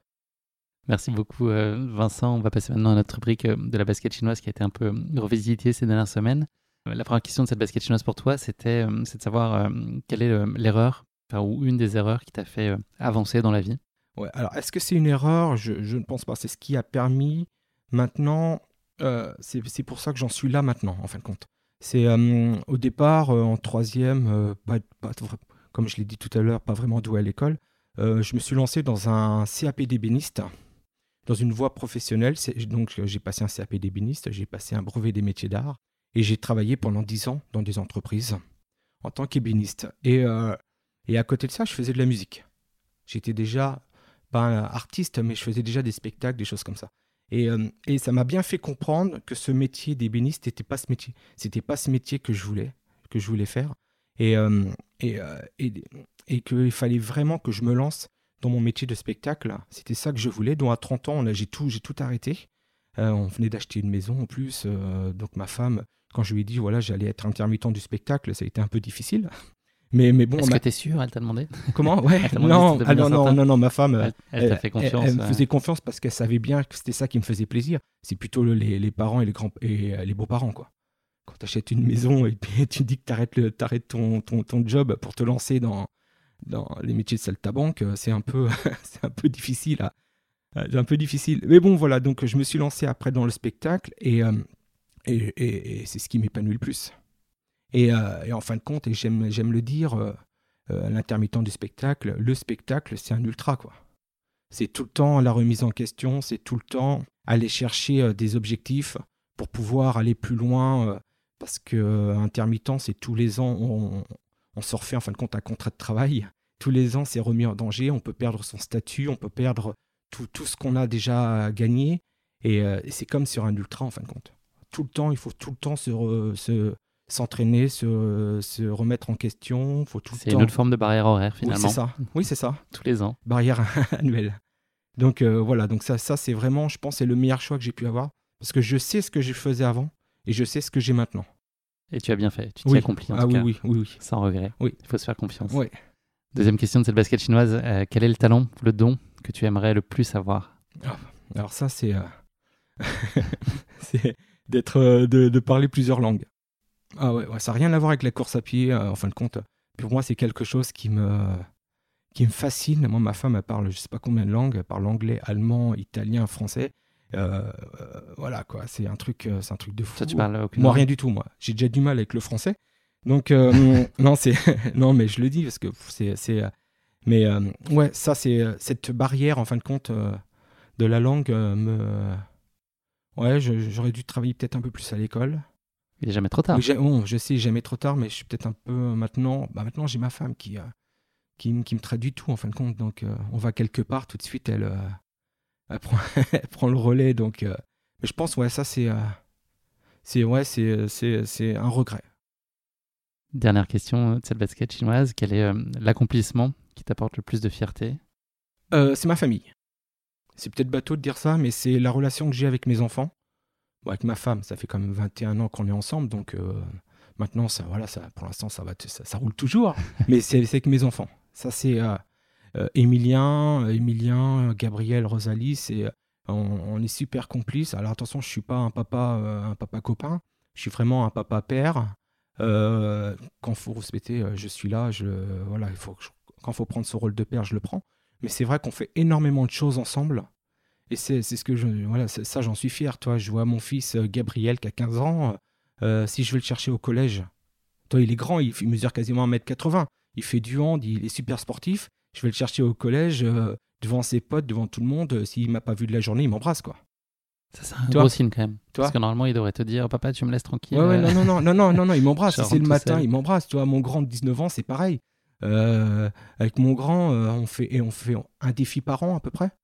Merci beaucoup, euh, Vincent. On va passer maintenant à notre rubrique euh, de la basket chinoise qui a été un peu revisitée ces dernières semaines. Euh, la première question de cette basket chinoise pour toi, c'était euh, c'est de savoir euh, quelle est euh, l'erreur, enfin, ou une des erreurs qui t'a fait euh, avancer dans la vie. Ouais, alors, est-ce que c'est une erreur? je, je ne pense pas. C'est ce qui a permis maintenant... Euh, c'est, c'est pour ça que j'en suis là maintenant, en fin de compte. C'est euh, au départ, euh, en troisième, euh, pas, pas, comme je l'ai dit tout à l'heure, pas vraiment doué à l'école. Euh, je me suis lancé dans un C A P d'ébéniste, dans une voie professionnelle. C'est, donc j'ai passé un C A P d'ébéniste, j'ai passé un brevet des métiers d'art et j'ai travaillé pendant dix ans dans des entreprises en tant qu'ébéniste. Et, euh, et à côté de ça, je faisais de la musique. J'étais déjà pas un artiste, mais je faisais déjà des spectacles, des choses comme ça. Et, euh, et ça m'a bien fait comprendre que ce métier d'ébéniste n'était pas ce métier. C'était pas ce métier que je voulais, que je voulais faire. Et, euh, et, euh, et, et qu'il fallait vraiment que je me lance dans mon métier de spectacle. C'était ça que je voulais. Donc à trente ans, on a, j'ai, tout, j'ai tout arrêté. Euh, on venait d'acheter une maison en plus. Euh, donc ma femme, quand je lui ai dit voilà, j'allais être intermittent du spectacle, ça a été un peu difficile. Mais, mais bon, Est-ce ma... que tu es sûr? Elle t'a demandé? Comment? Ouais. Elle t'a demandé Non, si t'étais ah, bien non, non, certain? non, non, ma femme, Elle, elle elle, t'a fait confiance. elle, elle me ouais. faisait confiance parce qu'elle savait bien que c'était ça qui me faisait plaisir. C'est plutôt le- les, les parents et les grands et euh, les beaux-parents, quoi. Quand tu achètes une maison et puis tu dis que tu arrêtes, le, t'arrêtes ton, ton, ton job pour te lancer dans, dans les métiers de saltimbanque, c'est un peu, c'est un peu difficile. À, c'est un peu difficile. Mais bon, voilà. Donc, je me suis lancé après dans le spectacle et, euh, et, et, et c'est ce qui m'épanouit le plus. Et, euh, et en fin de compte, et j'aime, j'aime le dire. Euh, Euh, à l'intermittent du spectacle, le spectacle, c'est un ultra, quoi. C'est tout le temps la remise en question, c'est tout le temps aller chercher euh, des objectifs pour pouvoir aller plus loin, euh, parce que euh, intermittent, c'est tous les ans, on, on se refait en fin de compte un contrat de travail. Tous les ans, c'est remis en danger, on peut perdre son statut, on peut perdre tout, tout ce qu'on a déjà gagné, et, euh, et c'est comme sur un ultra, en fin de compte. Tout le temps, il faut tout le temps se... Re, se s'entraîner, se, se remettre en question, faut tout le C'est temps. une autre forme de barrière horaire finalement. Oui, c'est ça. Oui, c'est ça. Tous les ans. Barrière annuelle. Donc euh, voilà, donc ça, ça c'est vraiment, je pense, c'est le meilleur choix que j'ai pu avoir parce que je sais ce que je faisais avant et je sais ce que j'ai maintenant. Et tu as bien fait, tu t'y Oui. accomplis en ah tout oui, cas. oui, oui, oui. Sans regret. Oui. Il faut se faire confiance. Oui. Deuxième question de cette basket chinoise, euh, quel est le talent, le don que tu aimerais le plus avoir? Ah, alors ça, c'est, euh... c'est d'être, euh, de, de parler plusieurs langues. Ah ouais, ouais ça n'a rien à voir avec la course à pied, euh, en fin de compte. Pour moi, c'est quelque chose qui me, qui me fascine. Moi, ma femme, elle parle je ne sais pas combien de langues. Elle parle anglais, allemand, italien, français. Euh, euh, voilà, quoi. C'est un truc, euh, c'est un truc de fou. Toi, tu parles aucune Moi, langue? rien du tout, moi. J'ai déjà du mal avec le français. Donc, euh, non, c'est... non, mais je le dis parce que c'est... c'est... Mais euh, ouais, ça, c'est cette barrière, en fin de compte, euh, de la langue euh, me... Ouais, je, j'aurais dû travailler peut-être un peu plus à l'école. Il n'est jamais trop tard. Oui, bon, je sais, jamais trop tard, mais je suis peut-être un peu maintenant. Bah maintenant, j'ai ma femme qui, euh, qui, qui me traite du tout en fin de compte. Donc euh, on va quelque part, tout de suite elle, euh, elle, prend, elle prend le relais. Donc, euh, mais je pense ouais ça c'est, euh, c'est, ouais, c'est, c'est, c'est un regret. Dernière question de cette basket chinoise, quel est euh, l'accomplissement qui t'apporte le plus de fierté? euh, C'est ma famille. C'est peut-être bateau de dire ça, mais c'est la relation que j'ai avec mes enfants. Bon, avec ma femme, ça fait quand même vingt et un ans qu'on est ensemble, donc euh, maintenant, ça, voilà, ça, pour l'instant, ça, va, ça, ça roule toujours. Mais c'est, c'est avec mes enfants. Ça, c'est euh, euh, Emilien, euh, Emilien, Gabriel, Rosalie. C'est, euh, on, on est super complices. Alors attention, je ne suis pas un papa, euh, un papa copain. Je suis vraiment un papa père. Euh, quand il faut respecter, euh, je suis là. Je, euh, voilà, il faut, je, quand il faut prendre ce rôle de père, je le prends. Mais c'est vrai qu'on fait énormément de choses ensemble. Et c'est, c'est ce que je. Voilà, c'est, ça, j'en suis fier. Toi, je vois mon fils euh, Gabriel qui a quinze ans. Euh, si je vais le chercher au collège, toi, il est grand, il, il mesure quasiment un mètre quatre-vingts. Il fait du hand, il est super sportif. Je vais le chercher au collège, euh, devant ses potes, devant tout le monde. Euh, s'il ne m'a pas vu de la journée, il m'embrasse, quoi. Ça, c'est un toi, gros signe quand même. Toi Parce que normalement, il devrait te dire, papa, tu me laisses tranquille. Ouais, ouais, non, non, non, non, non, non, non, il m'embrasse. Si c'est le matin, seul. il m'embrasse. Tu vois, mon grand de dix-neuf ans, c'est pareil. Euh, avec mon grand, euh, on fait, et on fait un défi par an à peu près.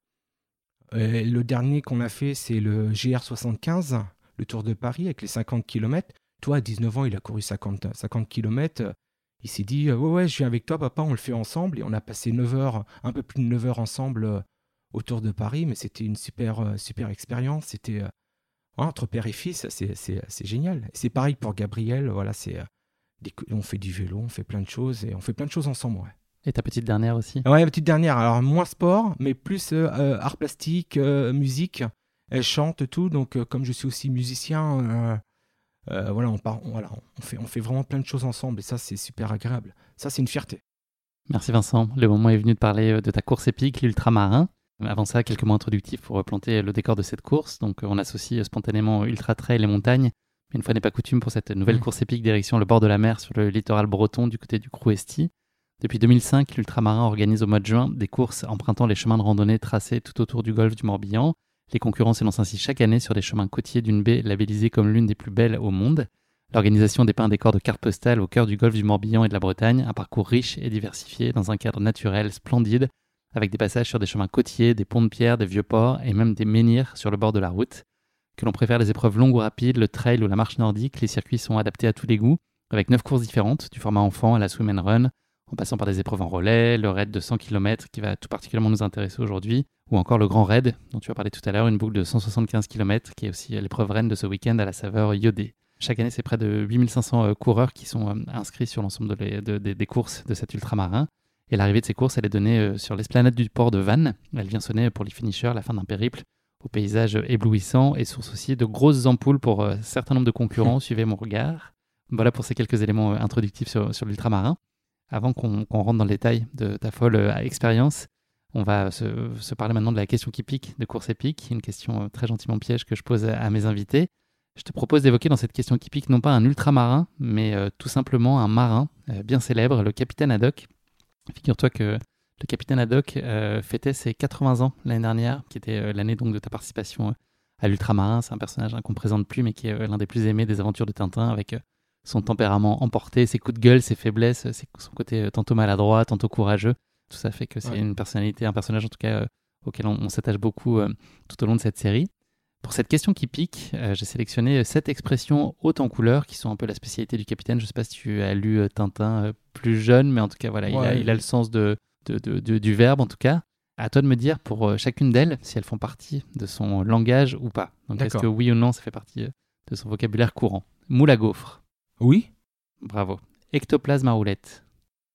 Et le dernier qu'on a fait, c'est le G R soixante-quinze, le Tour de Paris, avec les cinquante kilomètres. Toi, à dix-neuf ans, il a couru cinquante, cinquante kilomètres. Il s'est dit, ouais, ouais, je viens avec toi, papa, on le fait ensemble. Et on a passé neuf heures, un peu plus de neuf heures ensemble au Tour de Paris. Mais c'était une super, super expérience. C'était euh, entre père et fils, c'est, c'est, c'est génial. Et c'est pareil pour Gabriel. Voilà, c'est, euh, des, on fait du vélo, on fait plein de choses. Et on fait plein de choses ensemble, ouais. Et ta petite dernière aussi? Ouais, la petite dernière. Alors, moins sport, mais plus euh, euh, art plastique, euh, musique. Elle chante tout. Donc, euh, comme je suis aussi musicien, euh, euh, voilà, on, part, on, voilà on, fait, on fait vraiment plein de choses ensemble. Et ça, c'est super agréable. Ça, c'est une fierté. Merci Vincent. Le moment est venu de parler de ta course épique, l'ultramarin. Avant ça, quelques mots introductifs pour planter le décor de cette course. Donc, on associe spontanément ultra trail et montagne. Mais une fois n'est pas coutume pour cette nouvelle mmh. course épique direction le bord de la mer sur le littoral breton du côté du Crouesty. Depuis deux mille cinq, l'Ultramarin organise au mois de juin des courses empruntant les chemins de randonnée tracés tout autour du golfe du Morbihan. Les concurrents s'élancent ainsi chaque année sur des chemins côtiers d'une baie labellisée comme l'une des plus belles au monde. L'organisation dépeint un décor de cartes postales au cœur du golfe du Morbihan et de la Bretagne, un parcours riche et diversifié dans un cadre naturel splendide, avec des passages sur des chemins côtiers, des ponts de pierre, des vieux ports et même des menhirs sur le bord de la route. Que l'on préfère les épreuves longues ou rapides, le trail ou la marche nordique, les circuits sont adaptés à tous les goûts, avec neuf courses différentes, du format enfant à la swim and run, en passant par des épreuves en relais, le raid de cent kilomètres qui va tout particulièrement nous intéresser aujourd'hui, ou encore le grand raid dont tu as parlé tout à l'heure, une boucle de cent soixante-quinze kilomètres qui est aussi l'épreuve reine de ce week-end à la saveur iodée. Chaque année, c'est près de huit mille cinq cents euh, coureurs qui sont euh, inscrits sur l'ensemble de les, de, de, des courses de cet ultramarin. Et l'arrivée de ces courses, elle est donnée euh, sur l'esplanade du port de Vannes. Elle vient sonner pour les finishers la fin d'un périple au paysage éblouissant et source aussi de grosses ampoules pour un euh, certain nombre de concurrents. Suivez mon regard. Voilà pour ces quelques éléments euh, introductifs sur, sur l'ultramarin. Avant qu'on, qu'on rentre dans le détail de ta folle euh, expérience, on va se, se parler maintenant de la question qui pique de course épique, une question euh, très gentiment piège que je pose à, à mes invités. Je te propose d'évoquer dans cette question qui pique non pas un ultramarin, mais euh, tout simplement un marin euh, bien célèbre, le capitaine Haddock. Figure-toi que le capitaine Haddock euh, fêtait ses quatre-vingts ans l'année dernière, qui était euh, l'année donc de ta participation euh, à l'ultramarin. C'est un personnage hein, qu'on ne présente plus, mais qui est euh, l'un des plus aimés des aventures de Tintin, avec euh, son tempérament emporté, ses coups de gueule, ses faiblesses, ses, son côté euh, tantôt maladroit, tantôt courageux. Tout ça fait que c'est ouais. une personnalité, un personnage en tout cas euh, auquel on, on s'attache beaucoup euh, tout au long de cette série. Pour cette question qui pique, euh, j'ai sélectionné sept expressions hautes en couleurs qui sont un peu la spécialité du capitaine. Je ne sais pas si tu as lu euh, Tintin euh, plus jeune, mais en tout cas, voilà, ouais. il, a, il a le sens de, de, de, de, du verbe, en tout cas. À toi de me dire pour euh, chacune d'elles si elles font partie de son langage ou pas. Donc, D'accord. Est-ce que oui ou non, ça fait partie euh, de son vocabulaire courant? Moule à gaufre. Oui. Bravo. Ectoplasme à roulette.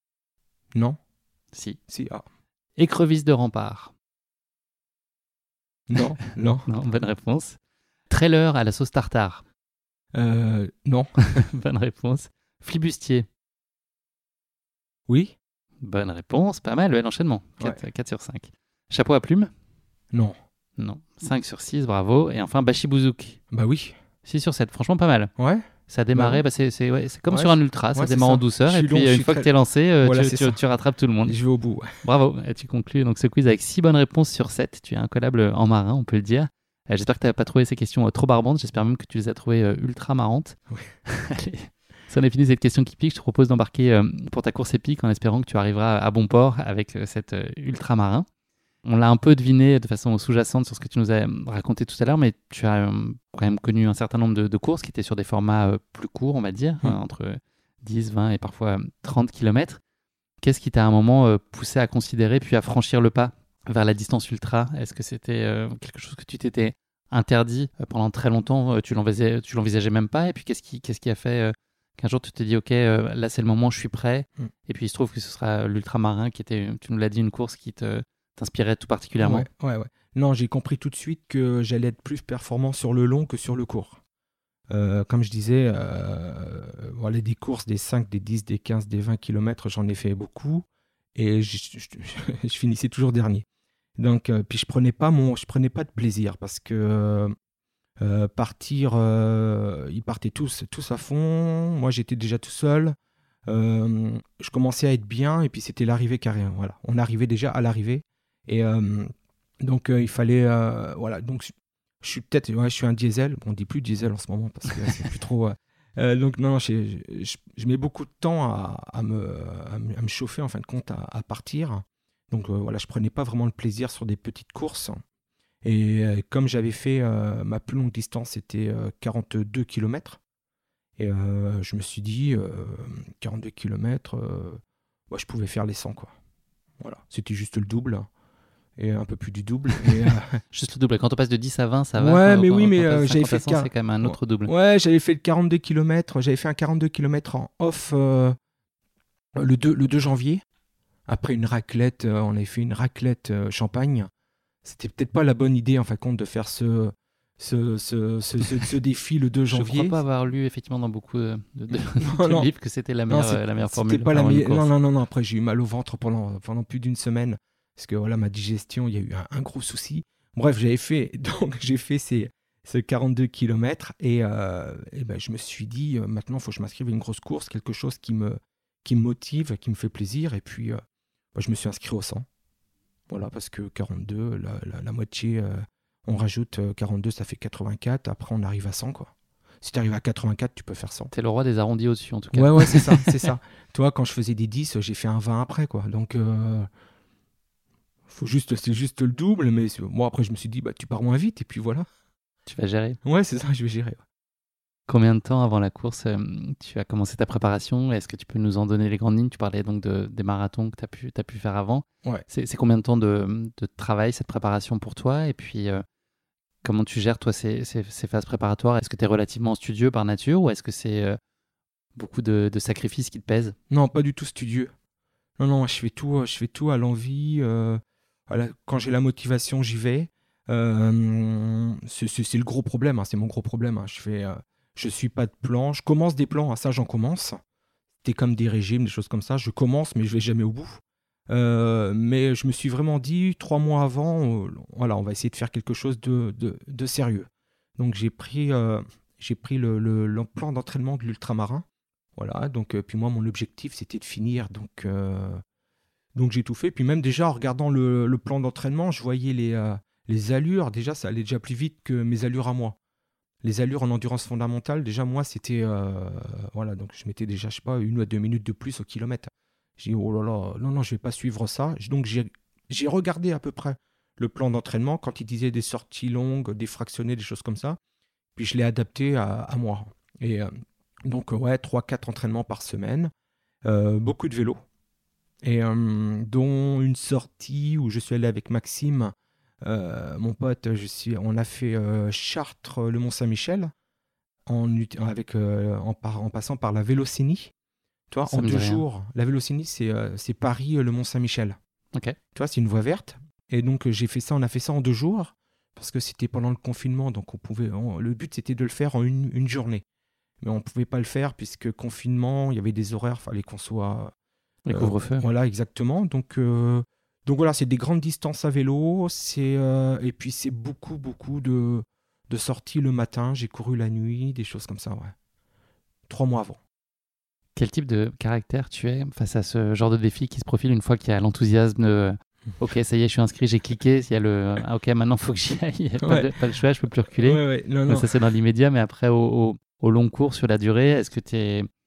Non. Si. Si. Ah. Écrevisse de rempart. Non, non. Non, bonne réponse. Trailer à la sauce tartare. Euh, non. Bonne réponse. Flibustier. Oui. Bonne réponse, pas mal, ouais, l'enchaînement. quatre, ouais. quatre sur cinq. Chapeau à plume. Non. Non. cinq sur six, bravo. Et enfin, Bachibouzouk. Bah oui. six sur sept, franchement pas mal. Ouais. Ça a démarré, bah, bah c'est, c'est, ouais, c'est comme ouais, sur un ultra, ça ouais, démarre ça. en douceur, et puis long, une fois très... que tu es lancé, euh, voilà, tu, tu, tu rattrapes tout le monde. Je vais au bout. Ouais. Bravo, et tu conclus donc ce quiz avec six bonnes réponses sur sept. Tu es incollable en marin, on peut le dire. Euh, j'espère que tu n'as pas trouvé ces questions euh, trop barbantes, j'espère même que tu les as trouvées euh, ultra marrantes. Oui. Allez, Si on a fini cette question qui pique, je te propose d'embarquer euh, pour ta course épique en espérant que tu arriveras à bon port avec euh, cet euh, ultramarin. On l'a un peu deviné de façon sous-jacente sur ce que tu nous as raconté tout à l'heure, mais tu as euh, quand même connu un certain nombre de, de courses qui étaient sur des formats euh, plus courts, on va dire, mmh. euh, entre dix, vingt et parfois trente kilomètres. Qu'est-ce qui t'a à un moment euh, poussé à considérer puis à franchir le pas vers la distance ultra? Est-ce que c'était euh, quelque chose que tu t'étais interdit euh, pendant très longtemps, euh, tu l'envisageais, tu l'envisageais même pas? Et puis qu'est-ce qui, qu'est-ce qui a fait euh, qu'un jour tu te dis ok, euh, là c'est le moment, je suis prêt. Mm. Et puis il se trouve que ce sera l'ultramarin qui était, tu nous l'as dit, une course qui te, t'inspirait tout particulièrement. Ouais, ouais, ouais. Non, j'ai compris tout de suite que j'allais être plus performant sur le long que sur le court. Euh, comme je disais, euh, voilà, des courses, des cinq, des dix, des quinze, des vingt kilomètres, j'en ai fait beaucoup. Et je, je, je, je finissais toujours dernier. Donc, euh, puis je prenais pas mon, je prenais pas de plaisir parce que euh, partir, euh, ils partaient tous, tous à fond. Moi, j'étais déjà tout seul. Euh, je commençais à être bien et puis c'était l'arrivée carré. Voilà, on arrivait déjà à l'arrivée et euh, donc euh, il fallait, euh, voilà. Donc je suis peut-être, ouais, je suis un diesel. Bon, on dit plus diesel en ce moment parce que c'est plus trop. Euh, donc non, non je, je, je mets beaucoup de temps à, à, me, à, me, à me chauffer en fin de compte à, à partir. Donc euh, voilà, je prenais pas vraiment le plaisir sur des petites courses. Et euh, comme j'avais fait euh, ma plus longue distance, c'était euh, quarante-deux kilomètres. Et euh, je me suis dit, euh, quarante-deux kilomètres, euh, ouais, je pouvais faire les cent, quoi. Voilà, c'était juste le double. Et un peu plus du double. Et, euh... juste le double. Quand on passe de dix à vingt, ça va. Ouais, quand, mais quand, oui, quand mais euh, j'avais fait cent, c'est quand même un autre double. Ouais, j'avais fait le quarante-deux kilomètres. J'avais fait un quarante-deux kilomètres en off euh, le, deux, le deux janvier. Après une raclette, euh, on avait fait une raclette euh, champagne. C'était peut-être pas la bonne idée, en fin de compte, de faire ce, ce, ce, ce, ce, ce défi le deux janvier. Je crois pas avoir lu, effectivement, dans beaucoup de, de, de, non, de non. livres que c'était la meilleure, non, la meilleure formule. Pas la meilleure... Non, non, non, non. Après, j'ai eu mal au ventre pendant, pendant plus d'une semaine. Parce que voilà, ma digestion, il y a eu un, un gros souci. Bref, j'avais fait, donc j'ai fait ces, ces quarante-deux kilomètres et, euh, et ben, je me suis dit, euh, maintenant, il faut que je m'inscrive à une grosse course, quelque chose qui me, qui me motive, qui me fait plaisir. Et puis, euh, ben, je me suis inscrit au cent. Voilà, parce que quarante-deux, la, la, la moitié, euh, on rajoute euh, quarante-deux, ça fait quatre-vingt-quatre. Après, on arrive à cent, quoi. Si tu arrives à quatre-vingt-quatre, tu peux faire cent. T'es le roi des arrondis au-dessus, en tout cas. Ouais, ouais, c'est ça, c'est ça. Toi, quand je faisais des dix, j'ai fait un vingt après, quoi. Donc... Euh, Faut juste, c'est juste le double, mais moi après je me suis dit bah tu pars moins vite et puis voilà. Tu vas gérer. Ouais, c'est ça, je vais gérer. Ouais. Combien de temps avant la course euh, tu as commencé ta préparation? Est-ce que tu peux nous en donner les grandes lignes? Tu parlais donc de, des marathons que tu as pu, t'as pu faire avant. Ouais. C'est, c'est combien de temps de, de travail cette préparation pour toi? Et puis euh, comment tu gères toi ces, ces, ces phases préparatoires? Est-ce que tu es relativement studieux par nature ou est-ce que c'est euh, beaucoup de, de sacrifices qui te pèsent? Non, pas du tout studieux. Non, non, je fais tout, je fais tout à l'envie. Euh... Voilà, quand j'ai la motivation, j'y vais. Euh, c'est, c'est, c'est le gros problème, hein, c'est mon gros problème. Hein. Je fais, euh, je suis pas de plan. Je commence des plans, hein, ça j'en commence. C'était comme des régimes, des choses comme ça. Je commence, mais je vais jamais au bout. Euh, mais je me suis vraiment dit trois mois avant, euh, voilà, on va essayer de faire quelque chose de, de, de sérieux. Donc j'ai pris, euh, j'ai pris le, le, le plan d'entraînement de l'ultramarin. Voilà, donc euh, puis moi mon objectif c'était de finir donc. Euh, Donc j'ai tout fait. Puis même déjà en regardant le, le plan d'entraînement, je voyais les, euh, les allures. Déjà, ça allait déjà plus vite que mes allures à moi. Les allures en endurance fondamentale, déjà moi, c'était... Euh, voilà, donc je mettais déjà, je sais pas, une ou deux minutes de plus au kilomètre. J'ai dit, oh là là, non, non, je vais pas suivre ça. Donc j'ai, j'ai regardé à peu près le plan d'entraînement quand il disait des sorties longues, des fractionnés, des choses comme ça. Puis je l'ai adapté à, à moi. Et euh, donc, ouais, trois quatre entraînements par semaine. Euh, beaucoup de vélo. Et euh, dont une sortie où je suis allé avec Maxime, euh, mon pote, je suis, on a fait euh, Chartres, le Mont-Saint-Michel, en, avec, euh, en, par, en passant par la Vélocénie. Toi, en deux jours, la Vélocénie, c'est, euh, c'est Paris, le Mont-Saint-Michel. Okay. Toi, c'est une voie verte. Et donc, j'ai fait ça, on a fait ça en deux jours, parce que c'était pendant le confinement. Donc, on pouvait, on, le but, c'était de le faire en une, une journée. Mais on ne pouvait pas le faire, puisque confinement, il y avait des horaires, il fallait qu'on soit... Les couvre-feux. Euh, voilà, exactement. Donc, euh, donc voilà, c'est des grandes distances à vélo. C'est, euh, et puis, c'est beaucoup, beaucoup de, de sorties le matin. J'ai couru la nuit, des choses comme ça, ouais. Trois mois avant. Quel type de caractère tu es face à ce genre de défi qui se profile une fois qu'il y a l'enthousiasme de « Ok, ça y est, je suis inscrit, j'ai cliqué. » Il y a le « Ah, ok, maintenant, il faut que j'y aille. Il n'y a ouais. pas, de, pas le choix, je ne peux plus reculer. Ouais, ouais. Non, non. Ça, c'est dans l'immédiat. Mais après, au, au, au long cours, sur la durée, est-ce que tu es...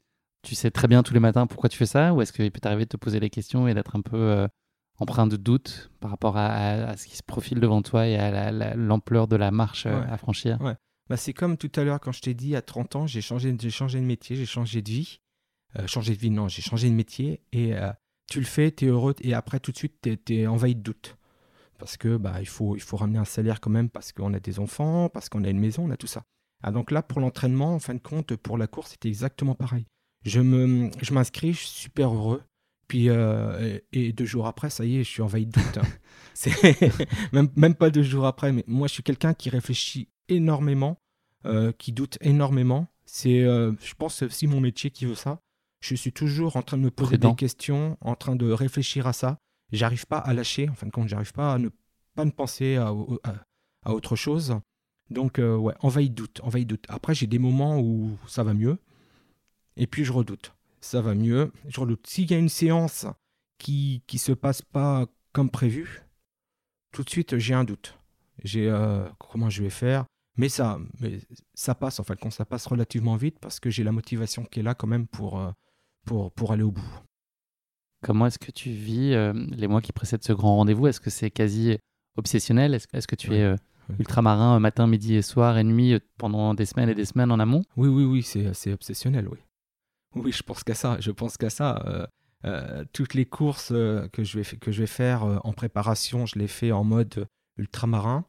tu sais très bien tous les matins pourquoi tu fais ça, ou est-ce qu'il peut t'arriver de te poser des questions et d'être un peu euh, empreint de doute par rapport à, à, à ce qui se profile devant toi et à la, la, l'ampleur de la marche euh, Ouais. à franchir? Ouais. Bah, c'est comme tout à l'heure quand je t'ai dit, à trente ans, j'ai changé, j'ai changé de métier, j'ai changé de vie. Euh, changé de vie, non, j'ai changé de métier. Et euh, tu le fais, tu es heureux, et après, tout de suite, tu es envahi de doute. Parce que bah, il faut, il faut ramener un salaire quand même, parce qu'on a des enfants, parce qu'on a une maison, on a tout ça. Ah, donc là, pour l'entraînement, en fin de compte, pour la course, c'était exactement pareil. Je, me, je m'inscris, je suis super heureux. Puis, euh, et, et deux jours après, ça y est, je suis envahi de doute. Hein. C'est même, même pas deux jours après, mais moi, je suis quelqu'un qui réfléchit énormément, euh, qui doute énormément. C'est, euh, je pense, aussi mon métier qui veut ça. Je suis toujours en train de me poser Prudent. des questions, en train de réfléchir à ça. J'arrive pas à lâcher, en fin de compte, j'arrive pas à ne pas ne penser à, à, à autre chose. Donc, euh, ouais, envahi de doute, envahi de doute. Après, j'ai des moments où ça va mieux, et puis je redoute. Ça va mieux, je redoute. S'il y a une séance qui qui se passe pas comme prévu, tout de suite, j'ai un doute. J'ai euh, comment je vais faire. Mais ça, mais ça passe, en fait, quand ça passe relativement vite, parce que j'ai la motivation qui est là quand même pour, euh, pour, pour aller au bout. Comment est-ce que tu vis euh, les mois qui précèdent ce grand rendez-vous? Est-ce que c'est quasi obsessionnel? Est-ce, est-ce que tu Oui, es euh, oui. ultramarin euh, matin, midi et soir et nuit euh, pendant des semaines et des semaines en amont? Oui, oui, oui, c'est, c'est obsessionnel, oui. Oui, je pense qu'à ça. Je pense qu'à ça. Euh, euh, toutes les courses euh, que, je vais, f- que je vais faire euh, en préparation, je les fais en mode ultramarin.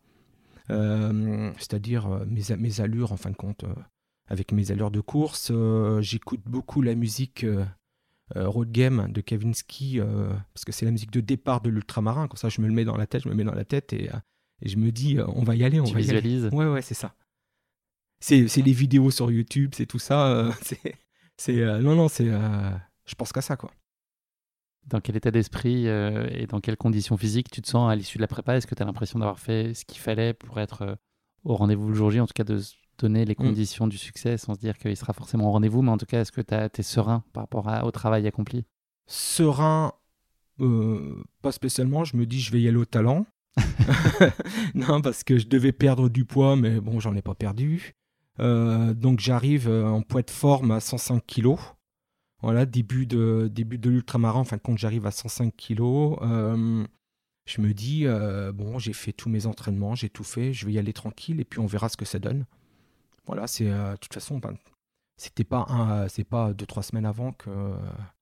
Euh, c'est-à-dire euh, mes, a- mes allures, en fin de compte, euh, avec mes allures de course. Euh, j'écoute beaucoup la musique euh, euh, Road Game de Kavinsky, euh, parce que c'est la musique de départ de l'ultramarin. Comme ça, je me le mets dans la tête, je me le mets dans la tête et, euh, et je me dis, euh, on va y aller, on Tu va y aller. visualises? Ouais, ouais, c'est ça. C'est, c'est les vidéos sur YouTube, c'est tout ça. euh, c'est, c'est, euh, non, non, c'est, euh, je pense qu'à ça, quoi. Dans quel état d'esprit euh, et dans quelles conditions physiques tu te sens à l'issue de la prépa? Est-ce que tu as l'impression d'avoir fait ce qu'il fallait pour être euh, au rendez-vous le jour J, en tout cas de se donner les Mm. conditions du succès sans se dire qu'il sera forcément au rendez-vous, mais en tout cas, est-ce que tu es serein par rapport à- au travail accompli? Serein, euh, pas spécialement. Je me dis, je vais y aller au talent. Non, parce que je devais perdre du poids, mais bon, j'en ai pas perdu. Euh, donc j'arrive euh, en poids de forme à cent cinq kilos. Voilà, début de, début de l'ultramarin, en fin de compte, j'arrive à cent cinq kilos. Euh, je me dis, euh, bon, j'ai fait tous mes entraînements, j'ai tout fait, je vais y aller tranquille et puis on verra ce que ça donne. Voilà, c'est euh, de toute façon, ben, c'était pas un, c'est pas deux, trois semaines avant que euh,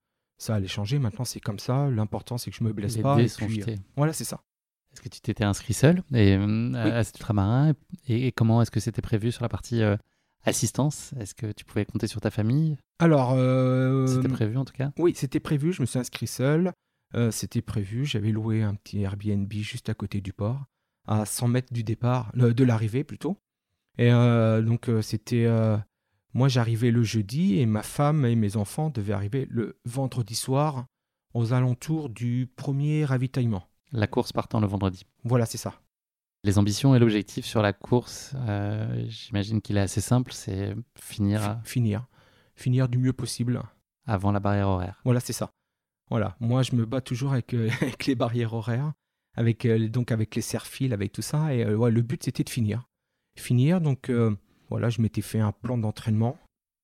ça allait changer. Maintenant, c'est comme ça. L'important, c'est que je me blesse Les pas. dés Et sont puis, euh, jetés. voilà, c'est ça. Est-ce que tu t'étais inscrit seul et, euh, Oui. à cet ultramarin et, et comment est-ce que c'était prévu sur la partie euh, assistance? Est-ce que tu pouvais compter sur ta famille? Alors, euh, C'était prévu en tout cas? oui, c'était prévu. Je me suis inscrit seul. Euh, c'était prévu. J'avais loué un petit Airbnb juste à côté du port, à cent mètres du départ, euh, de l'arrivée plutôt. Et euh, donc, euh, c'était. euh, moi, j'arrivais le jeudi et ma femme et mes enfants devaient arriver le vendredi soir aux alentours du premier ravitaillement. La course partant le vendredi. Voilà, c'est ça. Les ambitions et l'objectif sur la course, euh, j'imagine qu'il est assez simple, c'est finir F- à- finir. Finir du mieux possible. avant la barrière horaire. Voilà, c'est ça. Voilà. Moi, je me bats toujours avec, euh, avec les barrières horaires, avec, euh, donc avec les serre-fils, avec tout ça. Et euh, ouais, le but, c'était de finir. Finir, donc euh, voilà, je m'étais fait un plan d'entraînement.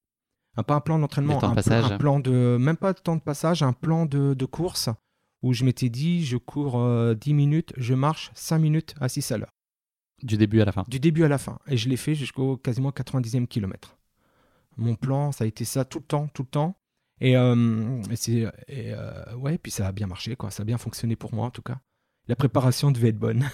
Un, pas un plan Les d'entraînement, temps de un, pla- passage. un plan de. Même pas de temps de passage, un plan de, de course où je m'étais dit, je cours euh, dix minutes, je marche cinq minutes à six à l'heure. Du début à la fin. Du début à la fin. Et je l'ai fait jusqu'au quasiment quatre-vingt-dixième kilomètre. Mon plan, ça a été ça tout le temps, tout le temps. Et, euh, et c'est, et, euh, ouais, puis ça a bien marché, quoi. Ça a bien fonctionné pour moi, en tout cas. La préparation devait être bonne.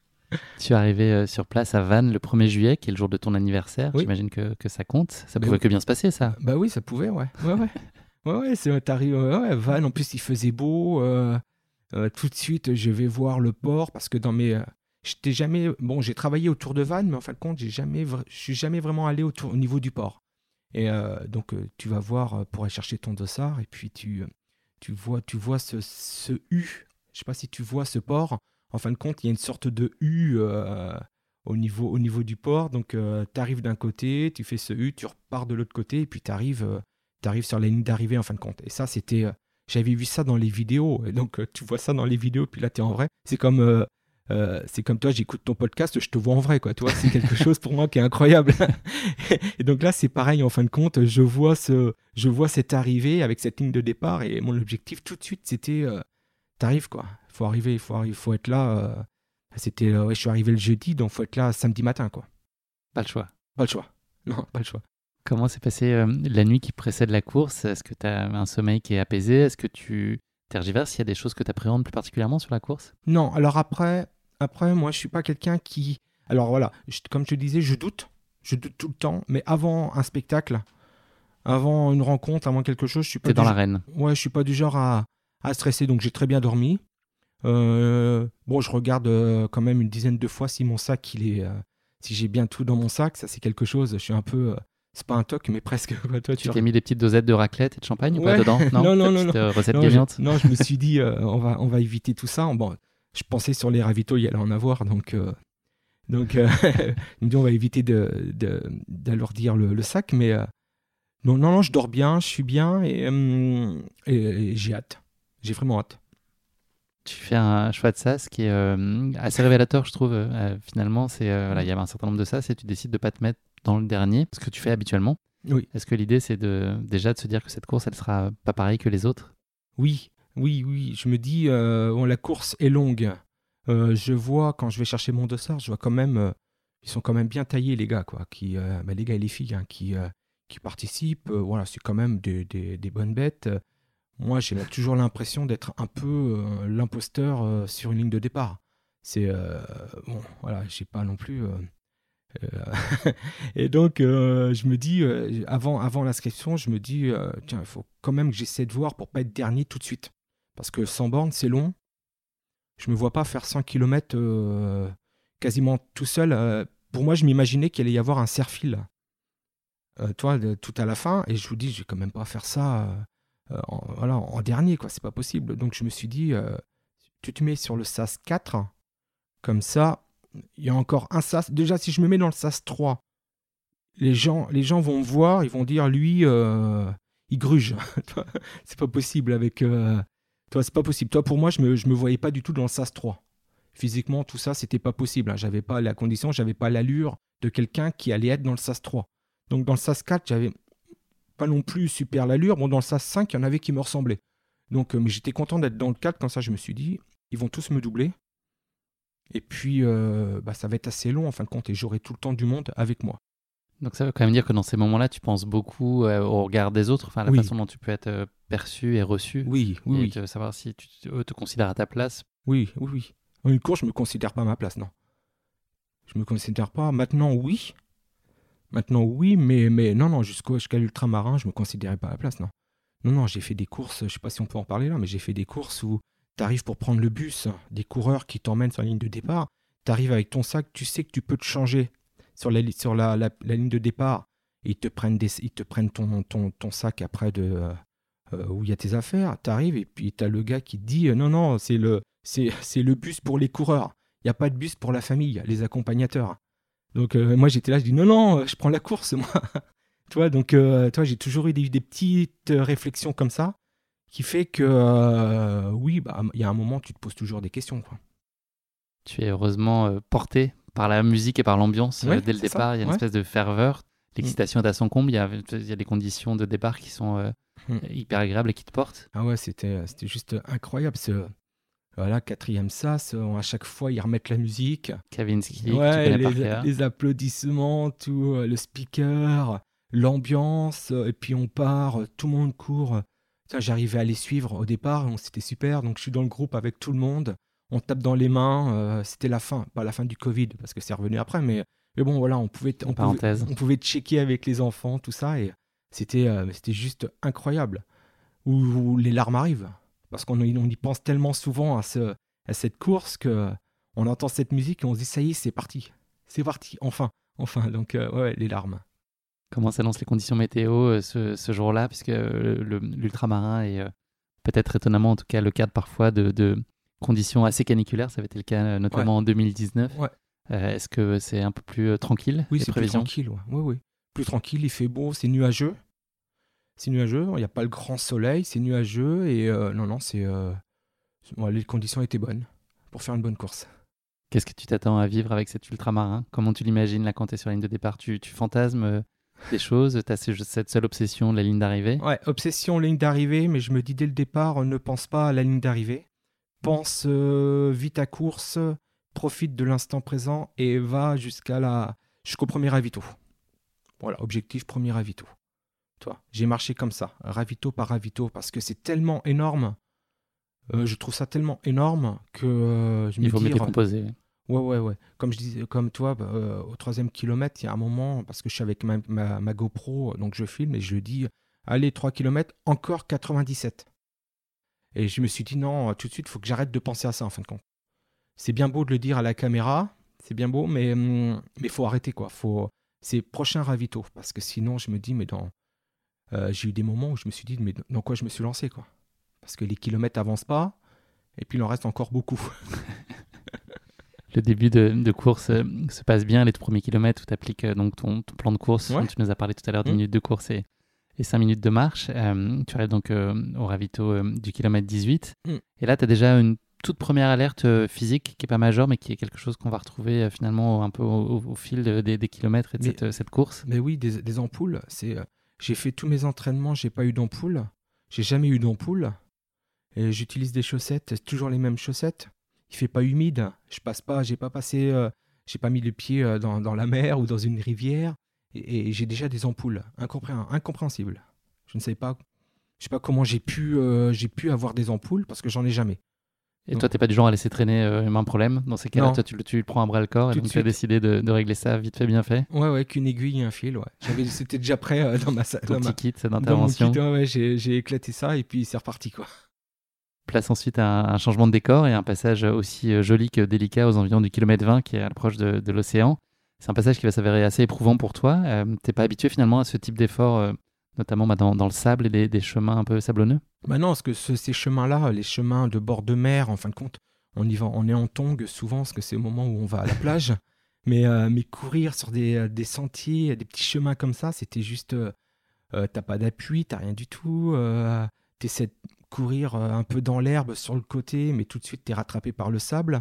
Tu es arrivé euh, sur place à Vannes le premier juillet, qui est le jour de ton anniversaire. Oui. J'imagine que, que ça compte. Ça Mais pouvait oui. que bien se passer, ça. Bah oui, ça pouvait, ouais. Ouais, ouais. Ouais, ouais, c'est, t'arrives, ouais, ouais, Vannes, en plus, il faisait beau. euh, euh, tout de suite, je vais voir le port, parce que dans mes... euh, j'étais jamais... Bon, j'ai travaillé autour de Vannes, mais en fin de compte, j'ai jamais, vra- je suis jamais vraiment allé autour, au niveau du port. Et euh, donc, euh, tu vas voir euh, pour aller chercher ton dossard, et puis tu, euh, tu vois, tu vois ce, ce U. Je sais pas si tu vois ce port. En fin de compte, il y a une sorte de U euh, au, niveau, au niveau du port. Donc, tu arrives d'un côté, tu fais ce U, tu repars de l'autre côté, et puis tu arrives sur la ligne d'arrivée, en fin de compte. Et ça, c'était... euh, j'avais vu ça dans les vidéos. Et donc, euh, tu vois ça dans les vidéos, puis là, tu es en vrai. C'est comme... euh, Euh, c'est comme toi, j'écoute ton podcast, je te vois en vrai, quoi. Tu vois, c'est quelque chose pour moi qui est incroyable. Et donc là, c'est pareil, en fin de compte, je vois, ce, je vois cette arrivée avec cette ligne de départ et mon objectif tout de suite, c'était euh, t'arrives, quoi. Il faut arriver, il faut, arri- faut être là. euh, c'était, euh, ouais, je suis arrivé le jeudi, donc il faut être là samedi matin, quoi. Pas le choix. Pas le choix. Non, pas le choix. Comment s'est passée euh, la nuit qui précède la course? Est-ce que tu as un sommeil qui est apaisé? Est-ce que tu tergiverses? Il y a des choses que tu appréhendes plus particulièrement sur la course? Non, alors après, après, moi, je suis pas quelqu'un qui. Alors voilà, je- comme je te disais, je doute. Je doute tout le temps. Mais avant un spectacle, avant une rencontre, avant quelque chose, je suis pas T'es du dans gen- l'arène. ouais, je suis pas du genre à, à stresser. Donc j'ai très bien dormi. Euh, bon, je regarde euh, quand même une dizaine de fois si mon sac, il est, euh, si j'ai bien tout dans mon sac. Ça, c'est quelque chose. Je suis un peu. euh, c'est pas un toc, mais presque. Quoi, toi, Tu tu t'es mis des petites dosettes de raclette et de champagne ou pas Ouais. dedans? Non, non, non, non, Petite non. euh, recette Non, je, gagnante. non, je me suis dit, euh, on, va, on va éviter tout ça. Bon, je pensais sur les ravitaux, il y allait en avoir. Donc, euh, donc euh, je me dis, on va éviter de, de, d'alourdir le, le sac. Mais euh, non, non, non, je dors bien, je suis bien et, euh, et, et j'ai hâte. J'ai vraiment hâte. Tu fais un choix de sas qui est euh, assez révélateur, je trouve. Euh, finalement, c'est euh, voilà, il y avait un certain nombre de sas et tu décides de pas te mettre dans le dernier, ce que tu fais habituellement. Oui, Est-ce que l'idée, c'est de déjà de se dire que cette course, elle sera pas pareille que les autres? oui, oui, oui. Je me dis, euh, bon, la course est longue. Euh, je vois, quand je vais chercher mon dossard, je vois quand même, euh, ils sont quand même bien taillés, les gars, quoi. Qui, euh, bah, les gars et les filles hein, qui, euh, qui participent. Euh, voilà, c'est quand même des, des- des bonnes bêtes. Euh, Moi, j'ai la- toujours l'impression d'être un peu euh, l'imposteur euh, sur une ligne de départ. C'est euh, bon, voilà, j'ai pas non plus. euh, euh, et donc, euh, je me dis, euh, avant, avant l'inscription, je me dis, euh, tiens, il faut quand même que j'essaie de voir pour pas être dernier tout de suite. Parce que cent bornes, c'est long. Je me vois pas faire cent kilomètres euh, quasiment tout seul. Euh, pour moi, je m'imaginais qu'il allait y avoir un serre-fil, euh, toi, de- tout à la fin. Et je vous dis, je vais quand même pas faire ça euh, euh, en, voilà, en dernier, quoi. C'est pas possible. Donc, je me suis dit, euh, tu te mets sur le sas quatre, comme ça, il y a encore un sas. Déjà, si je me mets dans le sas trois, les gens, les gens vont me voir, ils vont dire, lui, euh, il gruge. Toi, c'est pas possible avec. euh, toi, c'est pas possible. Toi, pour moi, je me, je me voyais pas du tout dans le sas trois. Physiquement, tout ça, c'était pas possible. Hein. J'avais pas la condition, j'avais pas l'allure de quelqu'un qui allait être dans le sas trois. Donc, dans le sas quatre, j'avais pas non plus super l'allure. Bon, dans le sas cinq, il y en avait qui me ressemblaient. Donc, euh, mais j'étais content d'être dans le quatre, comme ça, je me suis dit, ils vont tous me doubler. Et puis, euh, bah, ça va être assez long en fin de compte, et j'aurai tout le temps du monde avec moi. Donc ça veut quand même dire que dans ces moments-là, tu penses beaucoup euh, au regard des autres, enfin à la Oui. façon dont tu peux être euh, perçu et reçu, Oui, oui, et oui. de savoir si tu, eux te considèrent à ta place. Oui, oui, oui. En une course, je me considère pas à ma place, non. Je me considère pas. Maintenant, oui. Maintenant, oui, mais, mais non, non, jusqu'au, jusqu'à l'ultramarin, je me considérais pas à la place, non. Non, non, j'ai fait des courses, je sais pas si on peut en parler là, mais j'ai fait des courses où tu arrives pour prendre le bus, des coureurs qui t'emmènent sur la ligne de départ, tu arrives avec ton sac, tu sais que tu peux te changer sur la, li- sur la, la, la ligne de départ, et ils te prennent, des, ils te prennent ton, ton, ton sac après de, euh, euh, où il y a tes affaires, tu arrives et puis tu as le gars qui te dit euh, non, non, c'est le, c'est, c'est le bus pour les coureurs, il n'y a pas de bus pour la famille, les accompagnateurs. Donc euh, moi j'étais là, je dis non, non, euh, je prends la course, moi. Tu vois, donc euh, toi, j'ai toujours eu des, des petites euh, réflexions comme ça qui fait que euh, oui, bah, il y a un moment, tu te poses toujours des questions. Quoi. Tu es heureusement euh, porté par la musique et par l'ambiance euh, Ouais, dès le c'est ça, départ. Il y a une ouais. espèce de ferveur. L'excitation est à son comble. Il y a, il y a des conditions de départ qui sont euh, Mm. hyper agréables et qui te portent. Ah ouais, c'était, c'était juste incroyable. Ce, voilà, quatrième sas, euh, à chaque fois, ils remettent la musique. Kavinsky, que tu Ouais, connais par les, cœur. les applaudissements, tout, euh, le speaker, l'ambiance, euh, et puis on part, euh, tout le monde court. Tiens, j'arrivais à les suivre au départ, on- c'était super. Donc je suis dans le groupe avec tout le monde, on tape dans les mains. euh, c'était la fin, pas la fin du Covid parce que c'est revenu après, mais, mais bon voilà, on pouvait, on pouvait, Parenthèse. on pouvait checker avec les enfants, tout ça, et c'était, euh, c'était juste incroyable. Où, où les larmes arrivent, parce qu'on y- on y pense tellement souvent à, ce, à cette course que on entend cette musique et on se dit ça y est, c'est parti, c'est parti, enfin, enfin. Donc euh, ouais, les larmes. Comment s'annoncent les conditions météo euh, ce, ce jour-là, puisque euh, le- l'ultramarin est euh, peut-être étonnamment, en tout cas, le cadre parfois de, de conditions assez caniculaires. Ça avait été le cas euh, notamment en deux mille dix-neuf. Ouais. Euh, Est-ce que c'est un peu plus euh, tranquille, Oui, les c'est plus prévisions? tranquille. Ouais. Ouais, ouais. Plus tranquille, il fait beau, c'est nuageux. C'est nuageux, il n'y a pas le grand soleil, c'est nuageux et euh, non, non, c'est. euh, ouais, les conditions étaient bonnes pour faire une bonne course. Qu'est-ce que tu t'attends à vivre avec cet ultramarin? Comment tu l'imagines là quand tu es sur la ligne de départ? Tu, tu fantasmes euh, des choses? Tu as cette seule obsession de la ligne d'arrivée? Ouais, obsession ligne d'arrivée, mais je me dis dès le départ, ne pense pas à la ligne d'arrivée. Pense euh, vite à course, profite de l'instant présent et va jusqu'à la jusqu'au premier ravito. Voilà, objectif premier ravito. Toi, j'ai marché comme ça, ravito par ravito, parce que c'est tellement énorme. Euh, je trouve ça tellement énorme que euh, je Il me faut dis... mieux décomposer. Ouais, ouais, ouais. Comme je disais, comme toi, bah, euh, au troisième kilomètre, il y a un moment, parce que je suis avec ma, ma, ma GoPro, donc je filme et je dis, allez, trois kilomètres, encore quatre-vingt-dix-sept. Et je me suis dit, non, tout de suite, il faut que j'arrête de penser à ça, en fin de compte. C'est bien beau de le dire à la caméra, c'est bien beau, mais il mais faut arrêter, quoi. Faut... C'est prochain ravito, parce que sinon, je me dis, mais dans... Euh, j'ai eu des moments où je me suis dit, mais dans quoi je me suis lancé, quoi. Parce que les kilomètres n'avancent pas, et puis il en reste encore beaucoup. Le début de, de course euh, se passe bien, les tout premiers kilomètres où tu appliques euh, donc ton, ton plan de course. Ouais. Tu nous as parlé tout à l'heure, dix Mmh. minutes de course et, et cinq minutes de marche. Euh, tu arrives donc euh, au ravito euh, du kilomètre dix-huit. Mmh. Et là, tu as déjà une toute première alerte euh, physique qui n'est pas majeure, mais qui est quelque chose qu'on va retrouver euh, finalement un peu au, au, au fil de, des, des kilomètres et de Mais- cette, euh, cette course. Mais oui, des, des ampoules, c'est... euh, j'ai fait tous mes entraînements, j'ai pas eu d'ampoule. J'ai jamais eu d'ampoule. Et j'utilise des chaussettes, c'est toujours les mêmes chaussettes. Il fait pas humide. Je passe pas, j'ai pas passé, euh, j'ai pas mis le pied euh, dans, dans la mer ou dans une rivière. Et, et j'ai déjà des ampoules. Incompré- incompréhensible. Je ne sais pas, je sais pas comment j'ai pu, euh, j'ai pu avoir des ampoules parce que j'en ai jamais. Et Non. toi, tu n'es pas du genre à laisser traîner euh, un problème. Dans ces cas-là, Non. toi, tu, le- tu le prends à bras le corps et Tout de donc tu as suite. décidé de, de régler ça vite fait, bien fait. Ouais, ouais, qu'une aiguille et un fil. Ouais. J'avais, c'était déjà prêt euh, dans ma salle. Ton Dans, ma- petit kit dans mon d'intervention. kit, ouais, ouais, j'ai, j'ai éclaté ça et puis c'est reparti, quoi. Place ensuite un, un changement de décor et un passage aussi euh, joli que délicat aux environs du kilomètre vingt qui est à l'approche de, de l'océan. C'est un passage qui va s'avérer assez éprouvant pour toi. Euh, tu n'es pas habitué finalement à ce type d'effort, euh, notamment bah, dans, dans le sable et des, des chemins un peu sablonneux? Bah non, parce que ce- ces chemins-là, les chemins de bord de mer, en fin de compte, on y va, on est en tongue souvent, parce que c'est le moment où on va à la plage. Mais, euh, mais courir sur des, euh, des sentiers, des petits chemins comme ça, c'était juste, euh, euh, t'as pas d'appui, t'as rien du tout. Euh, T'essaies de courir euh, un peu dans l'herbe sur le côté, mais tout de suite t'es rattrapé par le sable.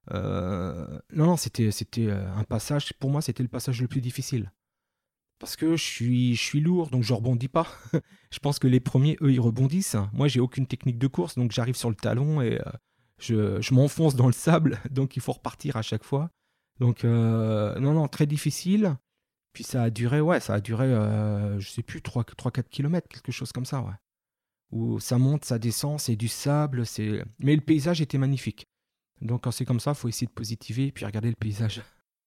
Euh, non, non, c'était, c'était euh, un passage, pour moi, c'était le passage le plus difficile. Parce que je suis, je suis lourd, donc je rebondis pas. Je pense que les premiers, eux, ils rebondissent. Moi, j'ai aucune technique de course, donc j'arrive sur le talon et euh, je, je m'enfonce dans le sable, donc il faut repartir à chaque fois. Donc, euh, non, non, très difficile. Puis ça a duré, ouais, ça a duré, euh, je sais plus, trois quatre kilomètres, quelque chose comme ça, ouais. Où ça monte, ça descend, c'est du sable, c'est... Mais le paysage était magnifique. Donc quand c'est comme ça, il faut essayer de positiver et puis regarder le paysage.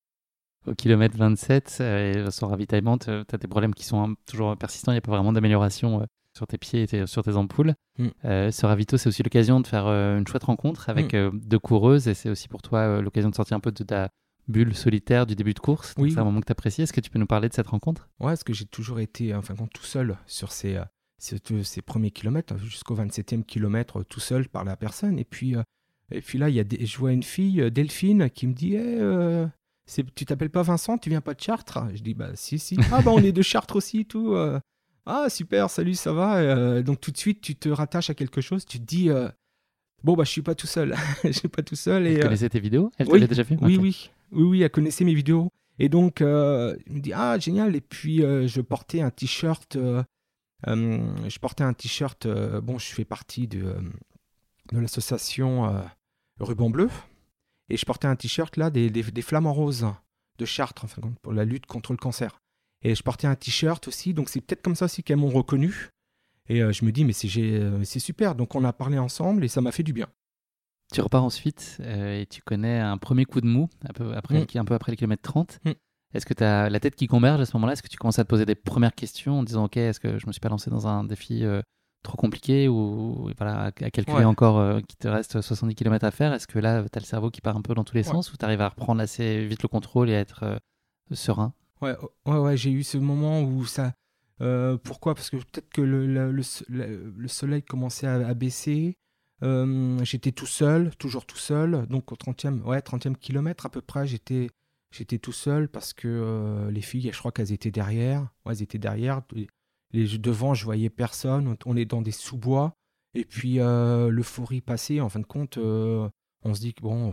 Au kilomètre vingt-sept, euh, et son ravitaillement, tu as des problèmes qui sont hein, toujours persistants. Il n'y a pas vraiment d'amélioration euh, sur tes pieds et tes- sur tes ampoules. Mm. Euh, ce ravito, c'est aussi l'occasion de faire euh, une chouette rencontre avec Mm. euh, deux coureuses et c'est aussi pour toi euh, l'occasion de sortir un peu de ta bulle solitaire du début de course. Donc Oui. c'est un moment que tu apprécies. Est-ce que tu peux nous parler de cette rencontre? Ouais, parce que j'ai toujours été, en fin de compte, tout seul sur ces, euh, ces, euh, ces premiers kilomètres, jusqu'au vingt-septième kilomètre, euh, tout seul par la personne. Et puis, euh, et puis là, il y a des, je vois une fille, euh, Delphine, qui me dit hey, euh, c'est, tu t'appelles pas Vincent, tu viens pas de Chartres? Je dis bah si, si. Ah bah on est de Chartres aussi, tout. euh. Ah super, salut, ça va? Euh, Donc tout de suite, tu te rattaches à quelque chose, tu te dis euh, bon bah je suis pas tout seul, je suis pas tout seul. Elle Et, euh, connaissait tes vidéos? Elle oui, t'avait déjà vu? oui, Ok. oui, oui, oui, elle connaissait mes vidéos. Et donc, euh, il me dit, ah, génial. Et puis, euh, je portais un t-shirt. euh, euh, je portais un t-shirt. euh, bon, je fais partie de, euh, de l'association euh, Ruban Bleu. Et je portais un t-shirt, là, des, des, des flamants roses de Chartres, enfin, pour la lutte contre le cancer. Et je portais un t-shirt aussi. Donc, c'est peut-être comme ça aussi qu'elles m'ont reconnu. Et euh, je me dis, mais c'est, j'ai, euh, c'est super. Donc, on a parlé ensemble et ça m'a fait du bien. Tu repars ensuite euh, et tu connais un premier coup de mou, un peu après, Mm. un peu après le kilomètre trente. Mm. Est-ce que tu as la tête qui converge à ce moment-là? Est-ce que tu commences à te poser des premières questions en disant ok, est-ce que je me suis pas lancé dans un défi euh, trop compliqué ou voilà, à, à calculer Ouais. encore euh, qu'il te reste soixante-dix kilomètres à faire? Est-ce que là, tu as le cerveau qui part un peu dans tous les Ouais. sens ou tu arrives à reprendre assez vite le contrôle et à être euh, serein? Ouais, ouais, ouais, j'ai eu ce moment où ça. Euh, pourquoi? Parce que peut-être que le, le, le, le- le soleil commençait à, à baisser. Euh, j'étais tout seul, toujours tout seul. Donc au trentième, ouais, trentième kilomètre à peu près, j'étais, j'étais tout seul parce que euh, les filles, je crois qu'elles étaient derrière. Ouais, elles étaient derrière. Les, les- devant, je voyais personne. On, on est dans des sous-bois. Et puis euh, l'euphorie passée, en fin de compte, euh, on se dit que bon, pff,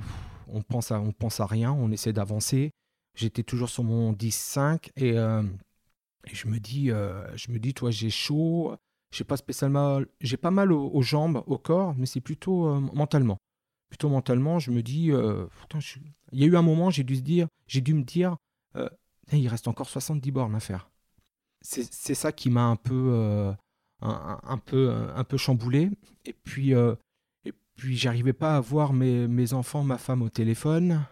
on pense à, on pense à rien, on essaie d'avancer. J'étais toujours sur mon dix cinq et, euh, et je me dis, euh, je me dis, toi, j'ai chaud. J'ai pas spécialement, j'ai pas mal aux, aux jambes, au corps, mais c'est plutôt euh, mentalement. Plutôt mentalement, je me dis, euh, putain, je... il y a eu un moment, j'ai dû se dire, j'ai dû me dire, euh, il reste encore soixante-dix bornes à faire. C'est, c'est ça qui m'a un peu, euh, un, un, un peu, un peu chamboulé. Et puis, euh, et puis, j'arrivais pas à voir mes, mes enfants, ma femme au téléphone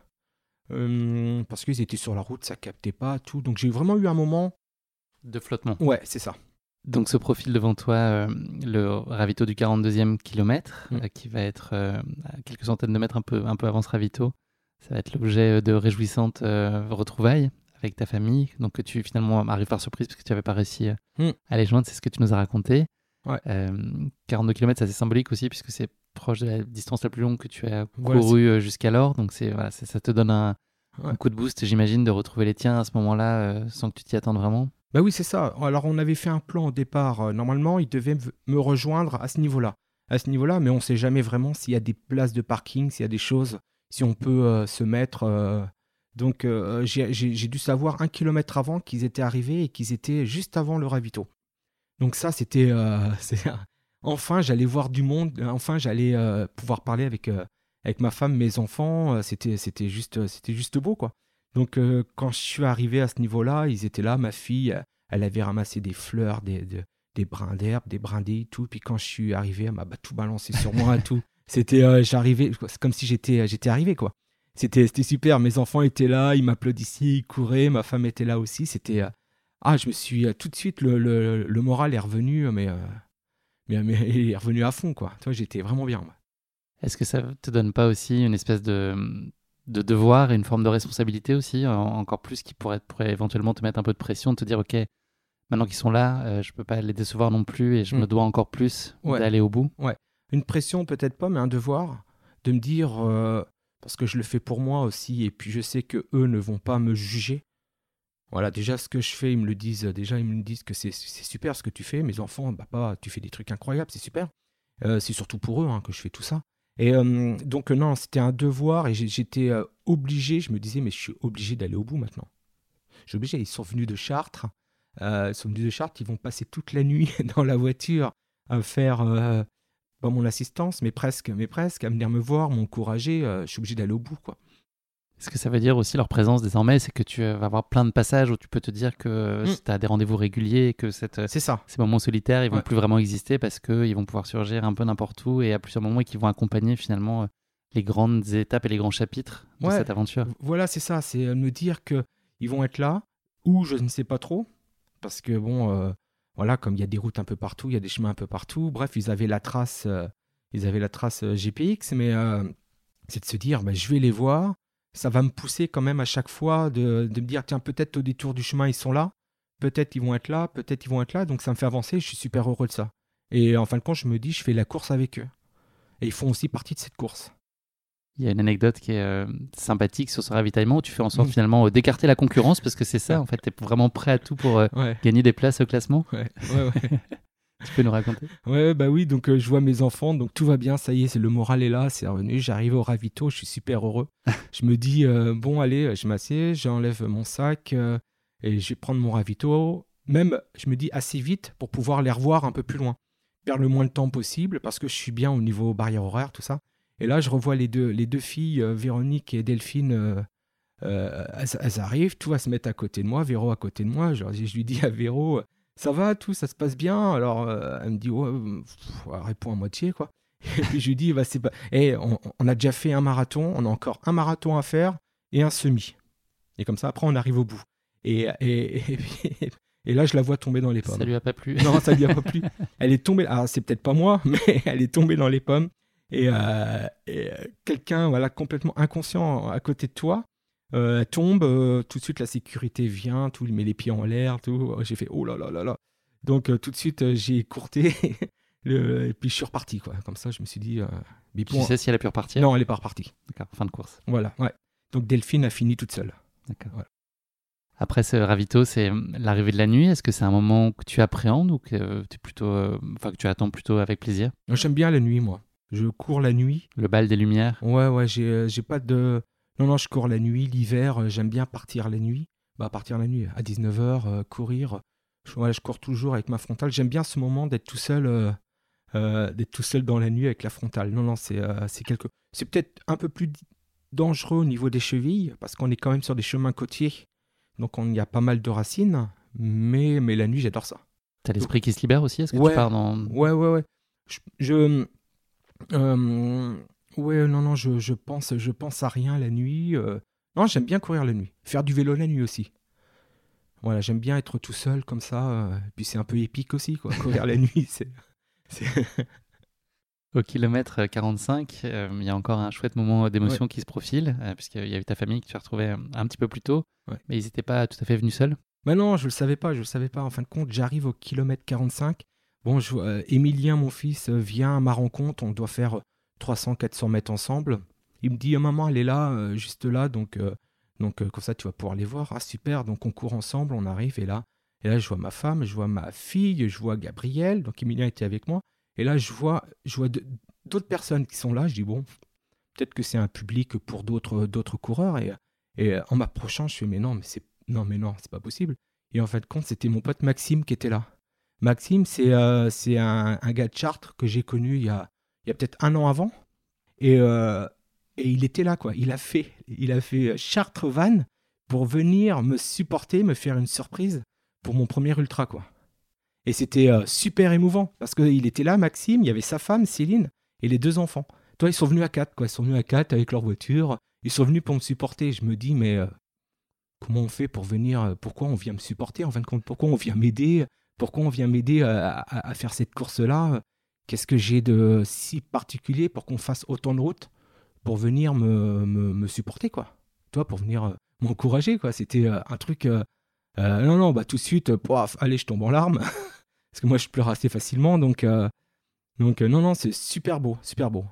euh, parce qu'ils étaient sur la route, ça captait pas tout. Donc j'ai vraiment eu un moment de flottement. Ouais, c'est ça. Donc ce profil devant toi, euh, le ravito du quarante-deuxième kilomètre, Mm. euh, qui va être euh, à quelques centaines de mètres un peu, un peu avant ce ravito, ça va être l'objet de réjouissantes euh, retrouvailles avec ta famille, donc que tu finalement arrives par surprise parce que tu n'avais pas réussi euh, Mm. à les joindre, c'est ce que tu nous as raconté. Ouais. Euh, quarante-deux kilomètres, c'est assez symbolique aussi puisque c'est proche de la distance la plus longue que tu as Voilà, courue euh, jusqu'alors, donc c'est, voilà, c'est, ça te donne un, Ouais. un coup de boost, j'imagine, de retrouver les tiens à ce moment-là euh, sans que tu t'y attendes vraiment. Bah oui, c'est ça. Alors, on avait fait un plan au départ. Euh, normalement, il devait me- me rejoindre à ce niveau-là. À ce niveau-là, mais on ne sait jamais vraiment s'il y a des places de parking, s'il y a des choses, si on peut euh, se mettre. euh. Donc, euh, j'ai, j'ai- j'ai dû savoir un kilomètre avant qu'ils étaient arrivés et qu'ils étaient juste avant le ravito. Donc ça, c'était... euh, c'est- Enfin, j'allais voir du monde. Enfin, j'allais euh, pouvoir parler avec, euh, avec ma femme, mes enfants. Euh, C'était, c'était, juste, c'était juste beau, quoi. Donc, euh, quand je suis arrivé à ce niveau-là, ils étaient là. Ma fille, euh, elle avait ramassé des fleurs, des, de- des brins d'herbe, des brindilles, tout. Puis quand je suis arrivé, elle m'a bah, tout balancé sur moi, tout. C'était, euh, j'arrivais, c'est comme si j'étais, j'étais arrivé, quoi. C'était, c'était super. Mes enfants étaient là, ils m'applaudissaient, ils couraient. Ma femme était là aussi. C'était, euh, ah, je me suis euh, tout de suite, le, le, le moral est revenu, mais, euh, mais, mais il est revenu à fond, quoi. Toi, j'étais vraiment bien, moi. Est-ce que ça te donne pas aussi une espèce de, de devoir et une forme de responsabilité aussi, en- encore plus qui pourrait, pourrait éventuellement te mettre un peu de pression, de te dire, OK, maintenant qu'ils sont là, euh, je peux pas les décevoir non plus et je Mm. me dois encore plus Ouais. d'aller au bout. Une pression, peut-être pas, mais un devoir de me dire, euh, parce que je le fais pour moi aussi, et puis je sais que eux ne vont pas me juger. Voilà, déjà ce que je fais, ils me le disent. Déjà, ils me disent que c'est, c'est super ce que tu fais. Mes enfants, papa, tu fais des trucs incroyables, c'est super. Euh, c'est surtout pour eux hein, que je fais tout ça. Et euh, donc, euh, non, c'était un devoir et j'ai- j'étais euh, obligé. Je me disais, mais je suis obligé d'aller au bout maintenant. Je suis obligé. Ils sont venus de Chartres. Euh, ils sont venus de Chartres. Ils vont passer toute la nuit dans la voiture à faire euh, pas mon assistance, mais presque, mais presque, à venir me voir, m'encourager. Euh, je suis obligé d'aller au bout, quoi. Ce que ça veut dire aussi, leur présence désormais, c'est que tu vas avoir plein de passages où tu peux te dire que Mm. tu as des rendez-vous réguliers et que cette, C'est ça. ces moments solitaires, ils vont Ouais. plus vraiment exister parce qu'ils vont pouvoir surgir un peu n'importe où et à plusieurs moments et qui vont accompagner finalement euh, les grandes étapes et les grands chapitres de Ouais. cette aventure. Voilà, c'est ça. C'est euh, me dire que ils vont être là, ou je ne sais pas trop, parce que bon, euh, voilà, comme il y a des routes un peu partout, il y a des chemins un peu partout. Bref, ils avaient la trace, euh, ils avaient la trace euh, G P X, mais euh, c'est de se dire, bah, je vais les voir. Ça va me pousser quand même à chaque fois de, de me dire, tiens, peut-être au détour du chemin, ils sont là. Peut-être ils vont être là, peut-être ils vont être là. Donc ça me fait avancer, je suis super heureux de ça. Et en fin de compte, je me dis, je fais la course avec eux. Et ils font aussi partie de cette course. Il y a une anecdote qui est euh, sympathique sur ce ravitaillement où tu fais en sorte Mm. finalement euh, d'écarter la concurrence parce que c'est ça, en fait, tu es vraiment prêt à tout pour euh, Ouais, gagner des places au classement. ouais, ouais, ouais. Tu peux nous raconter? Ouais, bah oui, donc euh, je vois mes enfants, donc tout va bien, ça y est, c'est le moral est là, c'est revenu, j'arrive au ravito, je suis super heureux. Je me dis, euh, bon, allez, je m'assieds, j'enlève mon sac euh, et je vais prendre mon ravito. Même, je me dis assez vite pour pouvoir les revoir un peu plus loin. Perdre le moins de temps possible parce que je suis bien au niveau barrière horaire, tout ça. Et là, je revois les deux, les deux filles, euh, Véronique et Delphine, euh, euh, elles, elles arrivent, tout va se mettre à côté de moi, Véro à côté de moi. Je, je lui dis à Véro, ça va, tout, ça se passe bien. Alors, euh, elle me dit, ouais, pff, elle répond à moitié, quoi. Et puis je lui dis, bah, c'est pas... hey, on, on a déjà fait un marathon, on a encore un marathon à faire et un semi. Et comme ça, après, on arrive au bout. Et, et, et, puis- et là, je la vois tomber dans les pommes. Ça lui a pas plu. Non, ça lui a pas plu. Elle est tombée, ah, c'est peut-être pas moi, mais elle est tombée dans les pommes. Et, euh, et, euh, quelqu'un, voilà, complètement inconscient à côté de toi, euh, elle tombe, euh, tout de suite la sécurité vient, tout, il met les pieds en l'air, tout. J'ai fait oh là là là là. Donc euh, tout de suite euh, j'ai écourté le, et puis je suis reparti quoi. Comme ça je me suis dit. Euh, mais Tu bon, sais si elle a pu repartir? non, elle est pas repartie. D'accord, fin de course. Voilà, ouais. Donc Delphine a fini toute seule. D'accord. Voilà. Après ce ravito, c'est l'arrivée de la nuit. Est-ce que c'est un moment que tu appréhendes ou que, tu es plutôt, euh, enfin, que tu attends plutôt avec plaisir? J'aime bien la nuit moi. Je cours la nuit. Le bal des lumières. Ouais, ouais, j'ai, euh, j'ai pas de... Non, non, je cours la nuit, l'hiver, euh, j'aime bien partir la nuit. Bah, partir la nuit, à dix-neuf heures, euh, courir. Je, ouais, je cours toujours avec ma frontale. J'aime bien ce moment d'être tout seul, euh, euh, d'être tout seul dans la nuit avec la frontale. Non, non, c'est, euh, c'est quelque... C'est peut-être un peu plus d- dangereux au niveau des chevilles, parce qu'on est quand même sur des chemins côtiers. Donc, on y a pas mal de racines. Mais, mais la nuit, j'adore ça. T'as l'esprit qui se libère aussi? Est-ce que Ouais, tu pars dans... ouais, ouais, ouais. Je... je- euh, ouais, non, non, je, je pense, je pense à rien la nuit. euh. Non, j'aime bien courir la nuit. Faire du vélo la nuit aussi. Voilà, j'aime bien être tout seul comme ça. euh, et puis c'est un peu épique aussi, quoi. Courir la nuit, c'est... c'est... Au kilomètre quarante-cinq, euh, il y a encore un chouette moment d'émotion Ouais. qui se profile, euh, puisqu'il y avait ta famille que tu as retrouvée euh, un petit peu plus tôt, Ouais. mais ils n'étaient pas tout à fait venus seuls. Mais non, je le savais pas, je le savais pas. En fin de compte, j'arrive au kilomètre quarante-cinq. Bon, je, vois, euh, Émilien, mon fils, euh, vient à ma rencontre. On doit faire euh, trois cents, quatre cents mètres ensemble. Il me dit, maman, elle est là, euh, juste là, donc, euh, donc euh, comme ça, tu vas pouvoir les voir. Ah, super. Donc, on court ensemble, on arrive, et là, et là, je vois ma femme, je vois ma fille, je vois Gabriel. Donc, Émilien était avec moi. Et là, je vois, je vois de- d'autres personnes qui sont là. Je dis, bon, peut-être que c'est un public pour d'autres, d'autres coureurs. Et, et euh, en m'approchant, je fais, mais non, mais c'est, non, mais non, c'est pas possible. Et en fin de compte, c'était mon pote Maxime qui était là. Maxime, c'est euh, c'est un, un gars de Chartres que j'ai connu il y a, il y a peut-être un an avant. Et, euh, et il était là, quoi. Il a fait, il a fait Chartres-Vannes pour venir me supporter, me faire une surprise pour mon premier ultra, quoi. Et c'était euh, super émouvant parce qu'il était là, Maxime, il y avait sa femme, Céline, et les deux enfants. Toi, ils sont venus à quatre, quoi. Ils sont venus à quatre avec leur voiture. Ils sont venus pour me supporter. Je me dis, mais euh, comment on fait pour venir euh, Pourquoi on vient me supporter en fin de compte? Pourquoi on vient m'aider? Pourquoi on vient m'aider à, à- à faire cette course-là? Qu'est-ce que j'ai de si particulier pour qu'on fasse autant de routes pour venir me, me, me supporter, quoi? Toi, pour venir euh, m'encourager, quoi. C'était euh, un truc. euh, euh, non, non, bah tout de suite, euh, poif, allez, je tombe en larmes. Parce que moi, je pleure assez facilement. Donc, euh, donc euh, non, non, c'est super beau, super beau.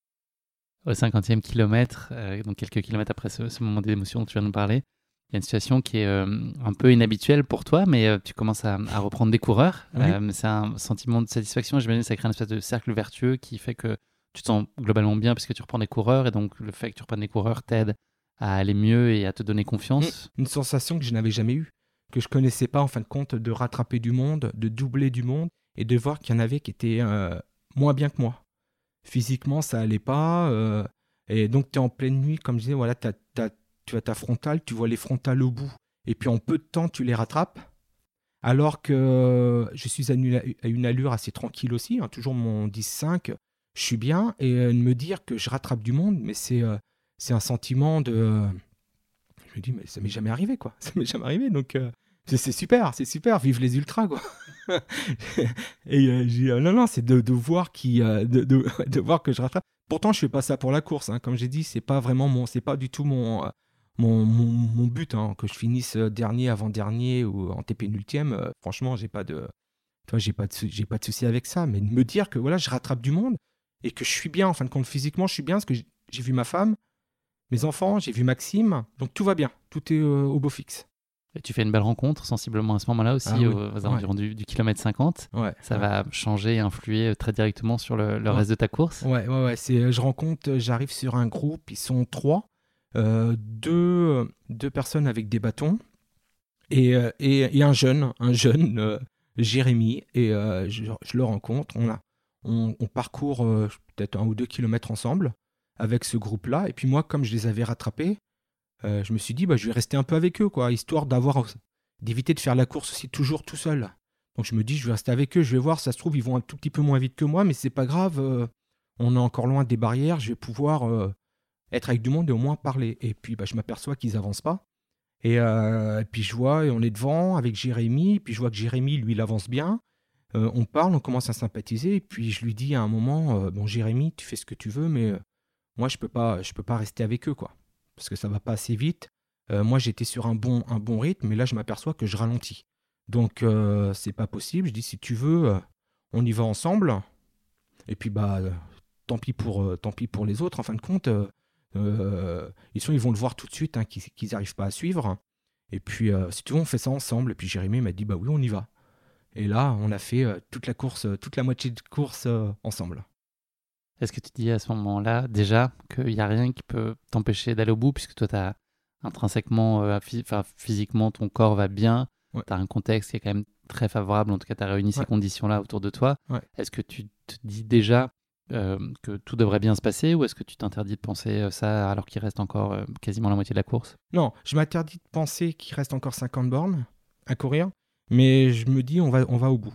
Au cinquantième kilomètre, euh, donc quelques kilomètres après ce, ce moment d'émotion dont tu viens de nous parler, il y a une situation qui est euh, un peu inhabituelle pour toi, mais euh, tu commences à, à reprendre des coureurs. Oui. Euh, c'est un sentiment de satisfaction. J'imagine que ça crée un espèce de cercle vertueux qui fait que tu te sens globalement bien puisque tu reprends des coureurs, et donc le fait que tu reprennes des coureurs t'aide à aller mieux et à te donner confiance. Une sensation que je n'avais jamais eue, que je connaissais pas en fin de compte, de rattraper du monde, de doubler du monde et de voir qu'il y en avait qui étaient euh, moins bien que moi. Physiquement, ça allait pas. euh, et donc, tu es en pleine nuit, comme je disais, voilà, t'as- t'as- tu as ta frontale, tu vois les frontales au bout. Et puis, en peu de temps, tu les rattrapes. Alors que je suis à une, à une allure assez tranquille aussi, hein, toujours mon dix cinq, je suis bien. Et euh, de me dire que je rattrape du monde, mais c'est euh, c'est un sentiment de. euh, je me dis, mais ça m'est jamais arrivé, quoi. Ça m'est jamais arrivé. Donc, euh, c'est c'est super, c'est super. Vive les ultras, quoi. Et euh, j'ai, euh, non, non, c'est de, de voir qui, euh, de, de, de voir que je rattrape. Pourtant, je fais pas ça pour la course, hein. Comme j'ai dit, c'est pas vraiment mon, c'est pas du tout mon, euh, mon, mon, mon but, hein, que je finisse euh, dernier, avant-dernier ou en T P nultième. euh, franchement, j'ai pas de, tu vois, j'ai pas de, sou- j'ai pas de souci avec ça. Mais de me dire que voilà, je rattrape du monde et que je suis bien, en fin de compte, physiquement, je suis bien parce que j'ai j'ai vu ma femme, mes enfants, j'ai vu Maxime, donc tout va bien, tout est euh, au beau fixe. Et tu fais une belle rencontre sensiblement à ce moment-là aussi, Ah oui, aux, aux environs du, du kilomètre cinquante. Ouais, Ça ouais. va changer et influer très directement sur le, le Ouais. reste de ta course. Ouais, ouais, ouais. C'est, je rencontre, j'arrive sur un groupe, ils sont trois, euh, deux, deux personnes avec des bâtons et, euh, et, et un jeune, un jeune, euh, Jérémy, et euh, je, je le rencontre. On, a, on, on parcourt euh, peut-être un ou deux kilomètres ensemble avec ce groupe-là. Et puis moi, comme je les avais rattrapés, euh, je me suis dit, bah, je vais rester un peu avec eux, quoi, histoire d'avoir, d'éviter de faire la course aussi toujours tout seul. Donc je me dis, je vais rester avec eux, je vais voir, ça se trouve, ils vont un tout petit peu moins vite que moi, mais c'est pas grave. euh, on est encore loin des barrières, je vais pouvoir euh, être avec du monde et au moins parler. Et puis bah, je m'aperçois qu'ils avancent pas. Et, euh, et puis je vois, et on est devant avec Jérémy, puis je vois que Jérémy, lui, il avance bien. Euh, on parle, on commence à sympathiser, et puis je lui dis à un moment, euh, bon Jérémy, tu fais ce que tu veux, mais euh, moi je peux pas, je peux pas rester avec eux, quoi, parce que ça va pas assez vite. Euh, moi j'étais sur un bon, un bon rythme, mais là je m'aperçois que je ralentis. Donc euh, c'est pas possible. Je dis si tu veux, euh, on y va ensemble. Et puis bah euh, tant pis pour, euh, tant pis pour les autres. En fin de compte, euh, euh, ils sont, ils vont le voir tout de suite, hein, qu'ils n'arrivent pas à suivre. Et puis euh, si tu veux, on fait ça ensemble. Et puis Jérémy m'a dit bah oui, on y va. Et là, on a fait euh, toute la course, euh, toute la moitié de course euh, ensemble. Est-ce que tu dis à ce moment-là, déjà, qu'il n'y a rien qui peut t'empêcher d'aller au bout, puisque toi, tu as intrinsèquement, euh, phy- enfin, physiquement, ton corps va bien, Ouais. tu as un contexte qui est quand même très favorable, en tout cas, tu as réuni ces Ouais. conditions-là autour de toi. Ouais. Est-ce que tu te dis déjà euh, que tout devrait bien se passer, ou est-ce que tu t'interdis de penser euh, ça alors qu'il reste encore euh, quasiment la moitié de la course? Non, je m'interdis de penser qu'il reste encore cinquante bornes à courir, mais je me dis on va, on va au bout.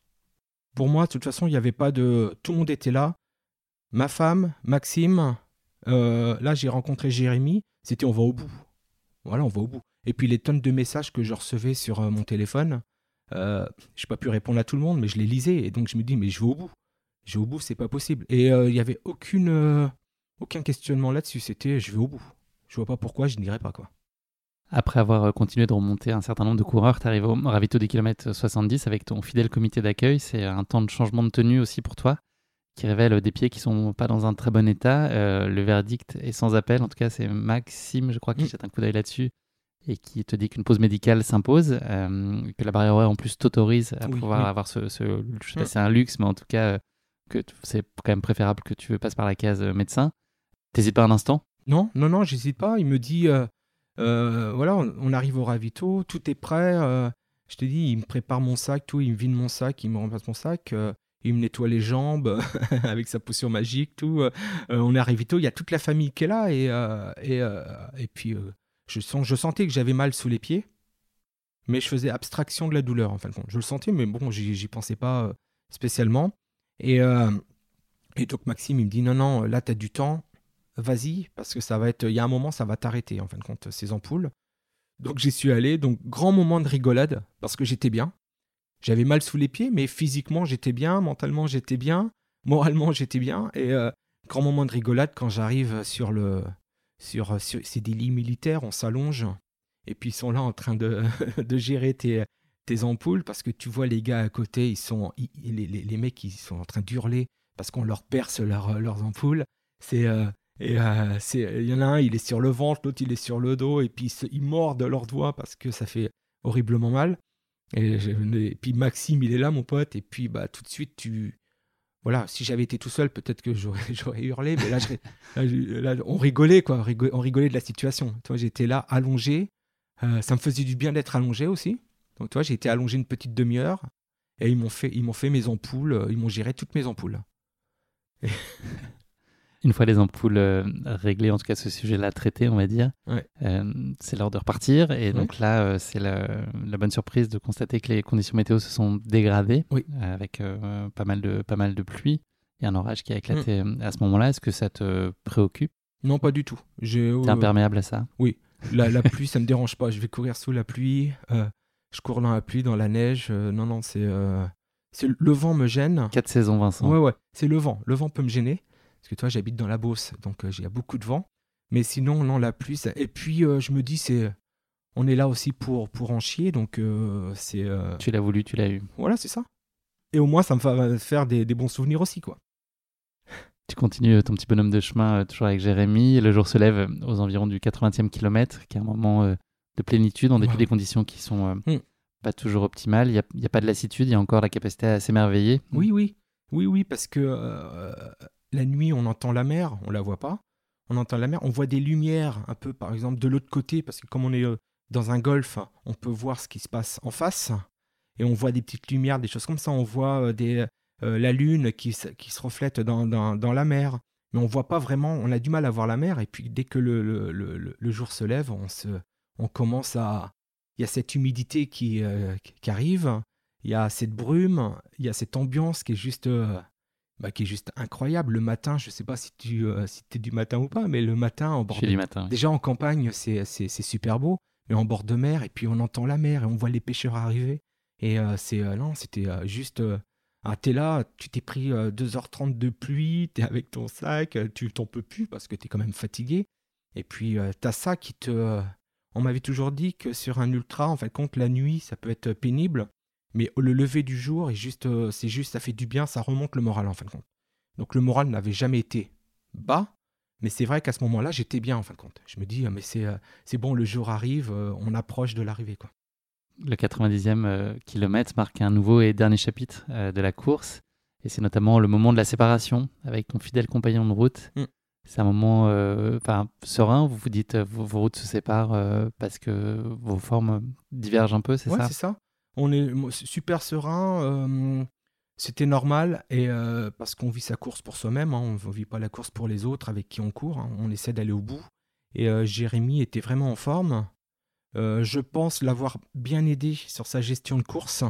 Pour moi, de toute façon, il n'y avait pas de... Tout le monde était là. Ma femme, Maxime, euh, là j'ai rencontré Jérémy, c'était on va au bout. Voilà, on va au bout. Et puis les tonnes de messages que je recevais sur euh, mon téléphone, euh, je n'ai pas pu répondre à tout le monde, mais je les lisais. Et donc je me dis, mais je vais au bout. Je vais au bout, c'est pas possible. Et euh, il n'y avait aucune, euh, aucun questionnement là-dessus. C'était, je vais au bout. Je vois pas pourquoi, je n'irai pas, quoi. Après avoir euh, continué de remonter un certain nombre de coureurs, tu arrives au ravito des kilomètres soixante-dix avec ton fidèle comité d'accueil. C'est un temps de changement de tenue aussi pour toi, qui révèle des pieds qui sont pas dans un très bon état. Euh, le verdict est sans appel. En tout cas, c'est Maxime, je crois, qui Mm. jette un coup d'œil là-dessus et qui te dit qu'une pause médicale s'impose, euh, que la barrière horaire en plus t'autorise à Oui, pouvoir oui. avoir ce, ce je sais pas Mm. si c'est un luxe, mais en tout cas, euh, que t- c'est quand même préférable que tu passes par la case euh, médecin. T'hésites pas un instant? Non, non, non, j'hésite pas. Il me dit, euh, euh, voilà, on, on arrive au ravito, tout est prêt. euh, je te dis, il me prépare mon sac, tout, il me vide mon sac, il me remplace mon sac, euh, il me nettoie les jambes avec sa potion magique, tout. euh, euh, on est à ravito, il y a toute la famille qui est là et euh, et, euh, et puis euh, je sens, je sentais que j'avais mal sous les pieds, mais je faisais abstraction de la douleur en fin de compte. Je le sentais, mais bon, j'y, j'y pensais pas euh, spécialement. Et euh, et donc Maxime, il me dit, non, non, là, t'as du temps. Vas-y, parce que ça va être, il y a un moment, ça va t'arrêter, en fin de compte, ces ampoules. Donc j'y suis allé, donc grand moment de rigolade, parce que j'étais bien. J'avais mal sous les pieds, mais physiquement, j'étais bien, mentalement, j'étais bien, moralement, j'étais bien. Et euh, grand moment de rigolade quand j'arrive sur le... Sur, sur, c'est des lits militaires, on s'allonge, et puis ils sont là en train de, de gérer tes, tes ampoules, parce que tu vois les gars à côté, ils sont, ils- les, les, les mecs, ils sont en train d'hurler, parce qu'on leur perce leur, leurs ampoules. C'est... euh, et euh, c'est, il y en a un, il est sur le ventre, l'autre, il est sur le dos, et puis ils, se- ils mordent leurs doigts parce que ça fait horriblement mal. Et, je- et puis Maxime, il est là, mon pote, et puis bah, tout de suite, tu... Voilà, si j'avais été tout seul, peut-être que j'aurais, j'aurais hurlé, mais là, je- là, je- là, on rigolait, quoi, on rigolait, on rigolait de la situation. Toi, j'étais là, allongé. Euh, ça me faisait du bien d'être allongé aussi. Donc, toi, j'ai été allongé une petite demi-heure, et ils m'ont fait, ils m'ont fait mes ampoules, euh, ils m'ont géré toutes mes ampoules. Une fois les ampoules euh, réglées, en tout cas ce sujet-là traité, on va dire, Ouais. euh, c'est l'heure de repartir. Et Ouais. donc là, euh, c'est la, la bonne surprise de constater que les conditions météo se sont dégradées, Oui. euh, avec euh, pas, mal de, pas mal de pluie. Il y a un orage qui a éclaté euh, à ce moment-là. Est-ce que ça te préoccupe? Non, pas du tout. J'ai, T'es euh, imperméable à ça? Oui, la, la pluie, ça me dérange pas. Je vais courir sous la pluie. euh, je cours dans la pluie, dans la neige. euh, non, non, c'est, euh, c'est le vent me gêne. Quatre saisons, Vincent. Ouais, ouais, c'est le vent. Le vent peut me gêner parce que toi, j'habite dans la Beauce, donc euh, il y a beaucoup de vent. Mais sinon, non, la pluie. Ça... Et puis, euh, je me dis, c'est, on est là aussi pour pour en chier, donc euh, c'est. euh, Tu l'as voulu, tu l'as eu. Voilà, c'est ça. Et au moins, ça me va faire des, des bons souvenirs aussi, quoi. Tu continues ton petit bonhomme de chemin euh, toujours avec Jérémy. Le jour se lève euh, aux environs du quatre-vingtième kilomètre, qui est un moment euh, de plénitude, en dépit Ouais. des conditions qui sont euh, Mm. pas toujours optimales. Il n'y a, a pas de lassitude, il y a encore la capacité à s'émerveiller. Oui, oui, oui, oui, parce que euh, la nuit, on entend la mer, on la voit pas. On entend la mer, on voit des lumières un peu, par exemple, de l'autre côté, parce que comme on est euh, dans un golfe, on peut voir ce qui se passe en face, et on voit des petites lumières, des choses comme ça. On voit euh, des, euh, la lune qui, se- qui se reflète dans, dans, dans la mer, mais on voit pas vraiment. On a du mal à voir la mer, et puis dès que le, le, le, le- le jour se lève, on se, on commence à, il y a cette humidité qui, euh, qui qui arrive. Il y a cette brume, il y a cette ambiance qui est juste, euh, bah, qui est juste incroyable. Le matin, je ne sais pas si tu euh, si es du matin ou pas, mais le matin, en Je bord suis de... du matin. Oui. déjà en campagne, c'est, c'est, c'est super beau, mais en bord de mer, et puis on entend la mer, et on voit les pêcheurs arriver. Et euh, c'est, euh, non, c'était euh, juste... Euh, ah, t'es là, tu t'es pris euh, deux heures trente de pluie, t'es avec ton sac, euh, tu t'en peux plus parce que t'es quand même fatigué. Et puis, euh, t'as ça qui te... euh, on m'avait toujours dit que sur un ultra, en fait, compte la nuit, ça peut être pénible. Mais le lever du jour, est juste, euh, c'est juste, ça fait du bien, ça remonte le moral en fin de compte. Donc le moral n'avait jamais été bas, mais c'est vrai qu'à ce moment-là, j'étais bien en fin de compte. Je me dis, euh, mais c'est, euh, c'est bon, le jour arrive, euh, on approche de l'arrivée, quoi. Le quatre-vingt-dixième euh, kilomètre marque un nouveau et dernier chapitre euh, de la course. Et c'est notamment le moment de la séparation avec ton fidèle compagnon de route. Mm. C'est un moment euh, serein, vous vous dites vos, vos routes se séparent euh, parce que vos formes divergent un peu, c'est ouais, ça ? Ouais, c'est ça. On est super serein, euh, c'était normal, et euh, parce qu'on vit sa course pour soi-même, hein, on ne vit pas la course pour les autres avec qui on court, hein, on essaie d'aller au bout. Et euh, Jérémy était vraiment en forme. Euh, je pense l'avoir bien aidé sur sa gestion de course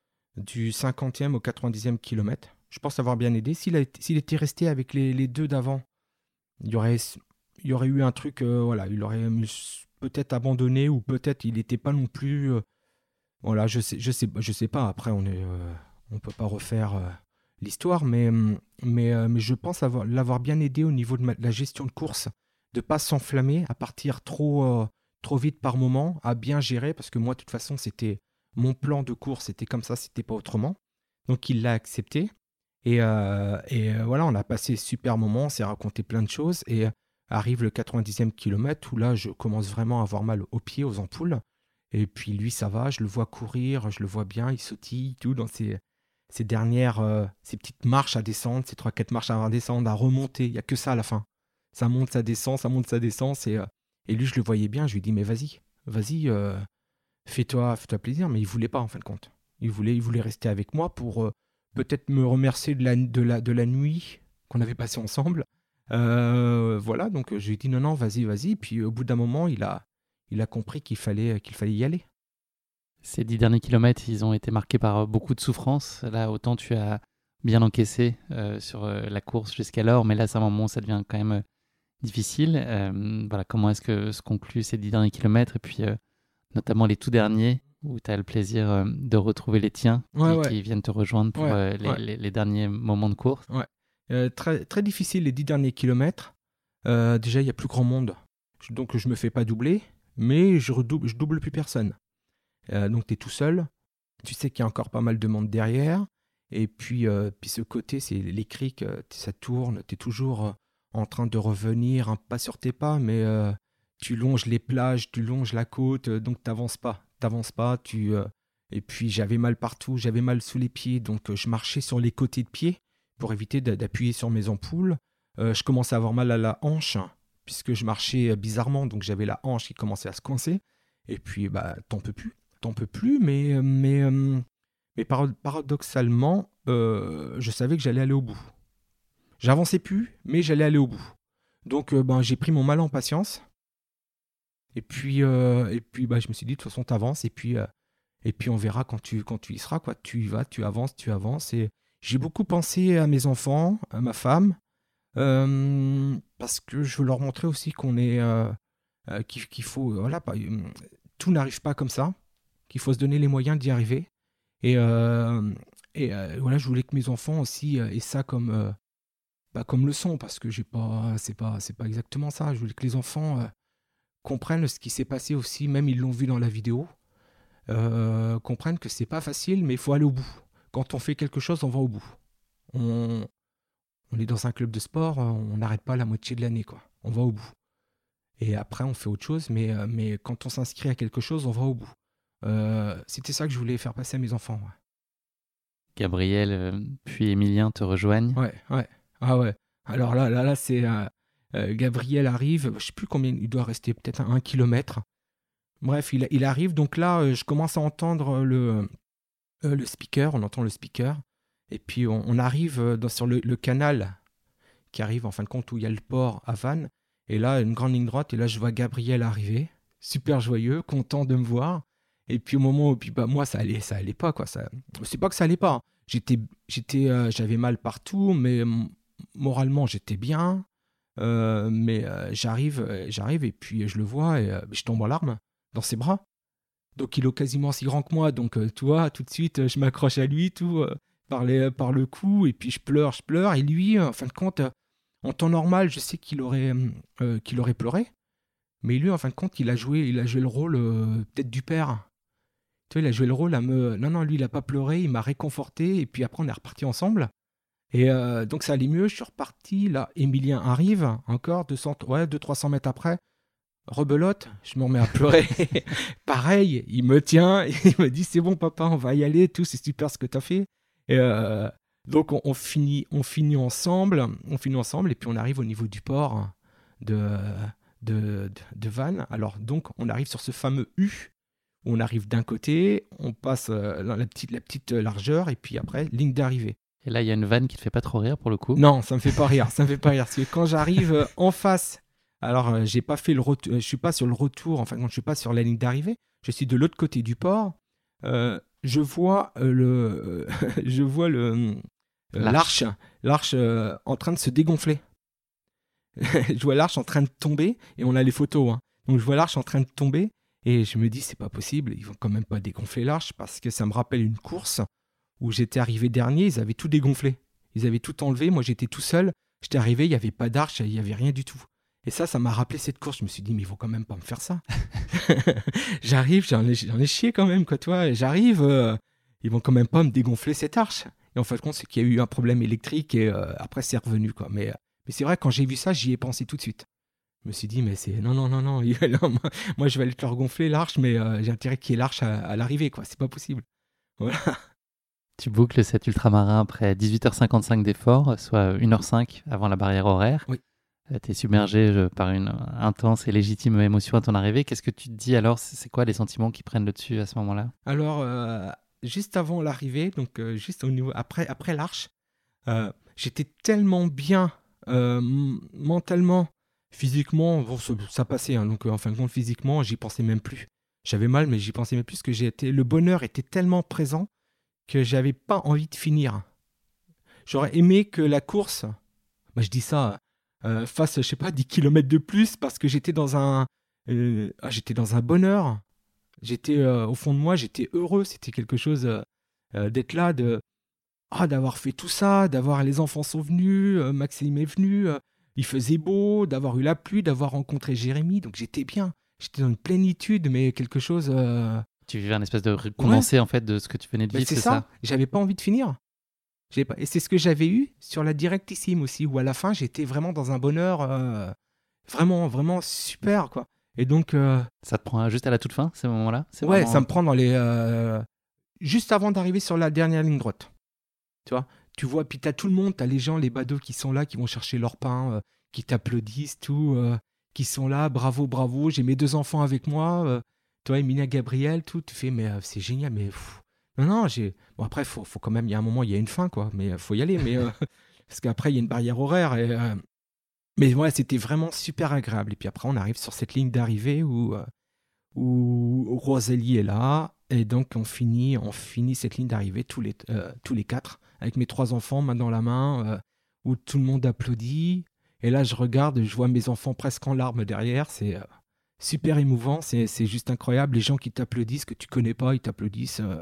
du cinquantième au quatre-vingt-dixième kilomètre. Je pense l'avoir bien aidé. S'il, a, s'il était resté avec les, les deux d'avant, il y aurait, il y aurait eu un truc, euh, voilà, il aurait peut-être abandonné, ou peut-être il n'était pas non plus... Euh, voilà, je sais, je sais, je sais pas. Après, on est, euh, on peut pas refaire euh, l'histoire, mais, mais, euh, mais je pense avoir, l'avoir bien aidé au niveau de, ma, de la gestion de course, de pas s'enflammer, à partir trop, euh, trop vite par moment, à bien gérer, parce que moi, de toute façon, c'était mon plan de course, c'était comme ça, c'était pas autrement. Donc, il l'a accepté. Et, euh, et euh, voilà, on a passé super moment, on s'est raconté plein de choses, et euh, arrive le quatre-vingt-dixième kilomètre où là, je commence vraiment à avoir mal aux pieds, aux ampoules. Et puis lui, ça va, je le vois courir, je le vois bien, il sautille, tout, dans ses, ses dernières, euh, ses petites marches à descendre, ses trois quatre marches à descendre, à remonter, il n'y a que ça à la fin. Ça monte, ça descend, ça monte, ça descend, et, euh, et lui, je le voyais bien, je lui dis, mais vas-y, vas-y, euh, fais-toi, fais-toi plaisir, mais il voulait pas, en fin de compte. Il voulait, il voulait rester avec moi pour euh, peut-être me remercier de la, de la, de la nuit qu'on avait passée ensemble. Euh, voilà, donc je lui ai dit, non, non, vas-y, vas-y, puis au bout d'un moment, il a... il a compris qu'il fallait, qu'il fallait y aller. Ces dix derniers kilomètres, ils ont été marqués par beaucoup de souffrance. Là, autant tu as bien encaissé euh, sur euh, la course jusqu'alors, mais là, c'est un moment où ça devient quand même euh, difficile. Euh, voilà, comment est-ce que se concluent ces dix derniers kilomètres, et puis euh, notamment les tout derniers, où tu as le plaisir euh, de retrouver les tiens ouais, qui, ouais. qui viennent te rejoindre pour ouais, euh, les, ouais. les, les derniers moments de course. Ouais. Euh, très, très difficile les dix derniers kilomètres. Euh, déjà, il y a plus grand monde, donc je me fais pas doubler, mais je redouble, je double plus personne. Euh, donc tu es tout seul, tu sais qu'il y a encore pas mal de monde derrière, et puis, euh, puis ce côté, c'est les criques, euh, ça tourne, tu es toujours euh, en train de revenir, hein, pas sur tes pas, mais euh, tu longes les plages, tu longes la côte, euh, donc t'avances pas, t'avances pas, tu... Euh, et puis j'avais mal partout, j'avais mal sous les pieds, donc euh, je marchais sur les côtés de pied pour éviter d'appuyer sur mes ampoules. Euh, je commençais à avoir mal à la hanche, puisque je marchais bizarrement, donc j'avais la hanche qui commençait à se coincer. Et puis, bah, t'en peux plus, t'en peux plus, mais, mais, mais paradoxalement, euh, je savais que j'allais aller au bout. J'avançais plus, mais j'allais aller au bout. Donc, euh, ben, j'ai pris mon mal en patience. Et puis, euh, et puis bah, je me suis dit, de toute façon, t'avances, et puis, euh, et puis on verra quand tu, quand tu y seras, quoi. Tu y vas, tu avances, tu avances. Et j'ai beaucoup pensé à mes enfants, à ma femme, euh, parce que je veux leur montrer aussi qu'on est... Euh, Euh, qu'il, qu'il faut, euh, voilà, pas, euh, tout n'arrive pas comme ça, qu'il faut se donner les moyens d'y arriver. Et, euh, et euh, voilà, je voulais que mes enfants aussi euh, aient ça comme, euh, bah, comme leçon, parce que j'ai pas, c'est pas, c'est pas exactement ça. Je voulais que les enfants euh, comprennent ce qui s'est passé aussi, même ils l'ont vu dans la vidéo, euh, comprennent que c'est pas facile, mais il faut aller au bout. Quand on fait quelque chose, on va au bout. On, on est dans un club de sport, on n'arrête pas la moitié de l'année, quoi. On va au bout. Et après, on fait autre chose, mais, euh, mais quand on s'inscrit à quelque chose, on va au bout. Euh, c'était ça que je voulais faire passer à mes enfants. Ouais. Gabriel euh, puis Emilien te rejoignent. Ouais, ouais. Ah ouais. Alors là, là, là c'est... Euh, euh, Gabriel arrive, je ne sais plus combien, il doit rester peut-être un, un kilomètre. Bref, il, il arrive, donc là, euh, je commence à entendre le, euh, le speaker, on entend le speaker, et puis on, on arrive dans, sur le, le canal qui arrive, en fin de compte, où il y a le port à Vannes. Et là, une grande ligne droite, et là, je vois Gabriel arriver, super joyeux, content de me voir. Et puis au moment où, puis bah moi, ça allait, ça allait pas, quoi. Ça, c'est pas que ça allait pas. J'étais, j'étais, euh, j'avais mal partout, mais moralement, j'étais bien. Euh, mais euh, j'arrive, euh, j'arrive, et puis je le vois, et euh, je tombe en larmes dans ses bras. Donc il est quasiment aussi grand que moi, donc euh, tu vois, tout de suite, je m'accroche à lui, tout euh, par, les, par le cou, et puis je pleure, je pleure. Et lui, en fin de compte. Euh, En temps normal, je sais qu'il aurait, euh, qu'il aurait pleuré, mais lui, en fin de compte, il a joué, il a joué le rôle euh, peut-être du père. Tu vois, il a joué le rôle à me... Non, non, lui, il n'a pas pleuré, il m'a réconforté, et puis après, on est reparti ensemble. Et euh, donc, ça allait mieux, je suis reparti. Là, Emilien arrive, encore, deux cents, ouais, deux cents trois cents mètres après, rebelote, je me remets à pleurer. Pareil, il me tient, il me dit, c'est bon, papa, on va y aller, tout, c'est super ce que tu as fait. Et... Euh, Donc on, on, finit, on finit ensemble, on finit ensemble, et puis on arrive au niveau du port de, de, de, de Vannes. Alors donc on arrive sur ce fameux U, où on arrive d'un côté, on passe euh, la, petite, la petite largeur, et puis après, ligne d'arrivée. Et là, il y a une vanne qui te fait pas trop rire pour le coup. Non, ça me fait pas rire, ça me fait pas rire. Parce que quand j'arrive euh, en face, alors euh, j'ai pas fait le retour, je suis pas sur le retour, enfin quand je suis pas sur la ligne d'arrivée, je suis de l'autre côté du port. Euh, je vois euh, le, euh, je vois le Euh, l'arche, l'arche euh, en train de se dégonfler. Je vois l'arche en train de tomber, et on a les photos. Hein. Donc je vois l'arche en train de tomber, et je me dis, c'est pas possible, ils vont quand même pas dégonfler l'arche, parce que ça me rappelle une course où j'étais arrivé dernier, ils avaient tout dégonflé. Ils avaient tout enlevé, moi j'étais tout seul, j'étais arrivé, il n'y avait pas d'arche, il n'y avait rien du tout. Et ça, ça m'a rappelé cette course. Je me suis dit, mais ils vont quand même pas me faire ça. J'arrive, j'en ai, j'en ai chié quand même, quoi, toi. J'arrive, euh, ils vont quand même pas me dégonfler cette arche. Et en fin de compte, c'est qu'il y a eu un problème électrique et euh, après, c'est revenu, quoi. Mais, mais c'est vrai, quand j'ai vu ça, j'y ai pensé tout de suite. Je me suis dit, mais c'est... Non, non, non, non. non moi, moi, je vais aller te leur gonfler l'arche, mais euh, j'ai intérêt qu'il y ait l'arche à, à l'arrivée, quoi. C'est pas possible. Voilà. Tu boucles cet ultramarin après dix-huit heures cinquante-cinq d'effort, soit une heure cinq avant la barrière horaire. Oui. Tu es submergé par une intense et légitime émotion à ton arrivée. Qu'est-ce que tu te dis alors? C'est quoi les sentiments qui prennent le dessus à ce moment-là? Alors, euh, juste avant l'arrivée, donc euh, juste au niveau après, après l'arche, euh, j'étais tellement bien euh, m- mentalement, physiquement, bon, ça, ça passait. Hein, donc, euh, en fin de compte, physiquement, j'y pensais même plus. J'avais mal, mais j'y pensais même plus parce que j'ai été, le bonheur était tellement présent que j'avais pas envie de finir. J'aurais aimé que la course, bah, je dis ça. Euh, fasse, je sais pas, dix kilomètres de plus parce que j'étais dans un, euh, ah, j'étais dans un bonheur. J'étais, euh, au fond de moi, j'étais heureux. C'était quelque chose euh, euh, d'être là, de, ah, d'avoir fait tout ça, d'avoir les enfants sont venus, euh, Maxime est venu, euh, il faisait beau, d'avoir eu la pluie, d'avoir rencontré Jérémy. Donc j'étais bien. J'étais dans une plénitude, mais quelque chose. Euh... Tu vivais un espèce de condensé ouais. en fait de ce que tu venais de vivre, ben, c'est, c'est ça. ça J'avais pas envie de finir. Pas... Et c'est ce que j'avais eu sur la Directissime aussi, où à la fin, j'étais vraiment dans un bonheur euh, vraiment, vraiment super, quoi. Et donc... Euh... Ça te prend juste à la toute fin, ces moments-là? C'est ouais, vraiment... ça me prend dans les... Euh... Juste avant d'arriver sur la dernière ligne droite. Tu vois, tu vois, puis t'as tout le monde, t'as les gens, les badauds qui sont là, qui vont chercher leur pain, euh, qui t'applaudissent, tout, euh, qui sont là, bravo, bravo, j'ai mes deux enfants avec moi, euh, toi, Emilia, Gabriel, tout, tu fais, mais euh, c'est génial, mais... Pff, non, non, j'ai... Bon, après, faut, faut quand même, il y a un moment, il y a une fin, quoi, mais il faut y aller, mais... Euh, parce qu'après, il y a une barrière horaire, et... Euh, mais ouais, c'était vraiment super agréable. Et puis après, on arrive sur cette ligne d'arrivée où, euh, où Rosalie est là, et donc on finit, on finit cette ligne d'arrivée tous les, euh, tous les quatre, avec mes trois enfants, main dans la main, euh, où tout le monde applaudit. Et là, je regarde, je vois mes enfants presque en larmes derrière, c'est... Euh, super émouvant, c'est, c'est juste incroyable. Les gens qui t'applaudissent, que tu connais pas, ils t'applaudissent... Euh,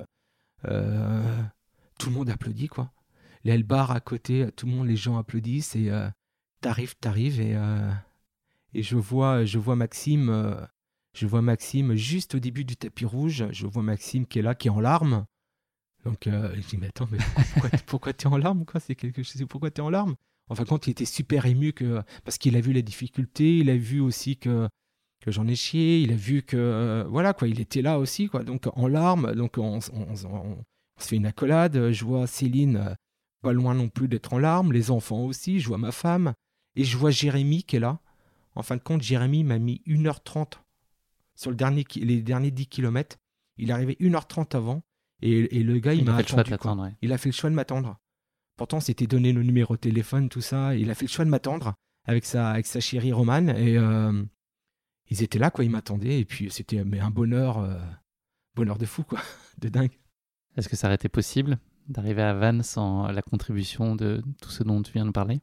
Euh, tout le monde applaudit, quoi. Les bar à côté, tout le monde, les gens applaudissent et euh, t'arrives, t'arrives et, euh, et je vois, je vois Maxime, euh, je vois Maxime juste au début du tapis rouge, je vois Maxime qui est là, qui est en larmes. Donc euh, je dis mais attends, mais pourquoi, pourquoi t'es en larmes, quoi? C'est quelque chose. Pourquoi t'es en larmes? En fin de compte, il était super ému que parce qu'il a vu la difficulté, il a vu aussi que que j'en ai chié, il a vu que euh, voilà, quoi, il était là aussi, quoi, donc en larmes, donc on, on, on, on se fait une accolade. Je vois Céline euh, pas loin non plus d'être en larmes, les enfants aussi, je vois ma femme et je vois Jérémy qui est là. En fin de compte, Jérémy m'a mis une heure trente sur le dernier, les derniers dix kilomètres. Il est arrivé une heure trente avant et, et le gars il, il m'a a fait attendu, le choix de ouais. Il a fait le choix de m'attendre. Pourtant c'était donné le numéro de téléphone, tout ça, il a fait le choix de m'attendre avec sa, avec sa chérie Romane et euh, ils étaient là, quoi, ils m'attendaient, et puis c'était mais un bonheur, euh, bonheur de fou, quoi, de dingue. Est-ce que ça aurait été possible d'arriver à Vannes sans la contribution de tout ce dont tu viens de parler?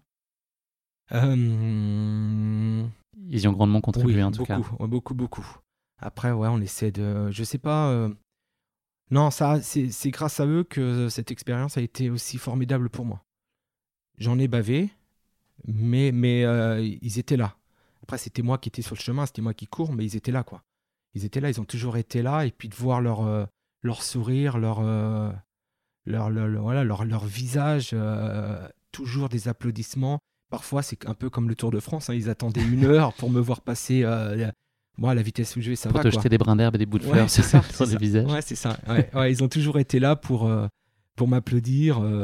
euh... Ils y ont grandement contribué, oui, en tout beaucoup, cas. beaucoup, beaucoup, beaucoup. Après, ouais, on essaie de... Je sais pas... Euh... Non, ça, c'est, c'est grâce à eux que cette expérience a été aussi formidable pour moi. J'en ai bavé, mais, mais euh, ils étaient là. Après, c'était moi qui étais sur le chemin, c'était moi qui cours, mais ils étaient là, quoi. Ils étaient là, ils ont toujours été là, et puis de voir leur, euh, leur sourire, leur, euh, leur, leur, leur, voilà, leur, leur visage, euh, toujours des applaudissements. Parfois, c'est un peu comme le Tour de France, hein, ils attendaient une heure pour me voir passer. Euh, moi, à la vitesse où je vais, ça pour va, te quoi. jeter des brins d'herbe et des bouts de ouais, fleurs c'est ça, sur c'est les ça. visages. Ouais, c'est ça. Ouais, ouais, ils ont toujours été là pour, euh, pour m'applaudir. Euh,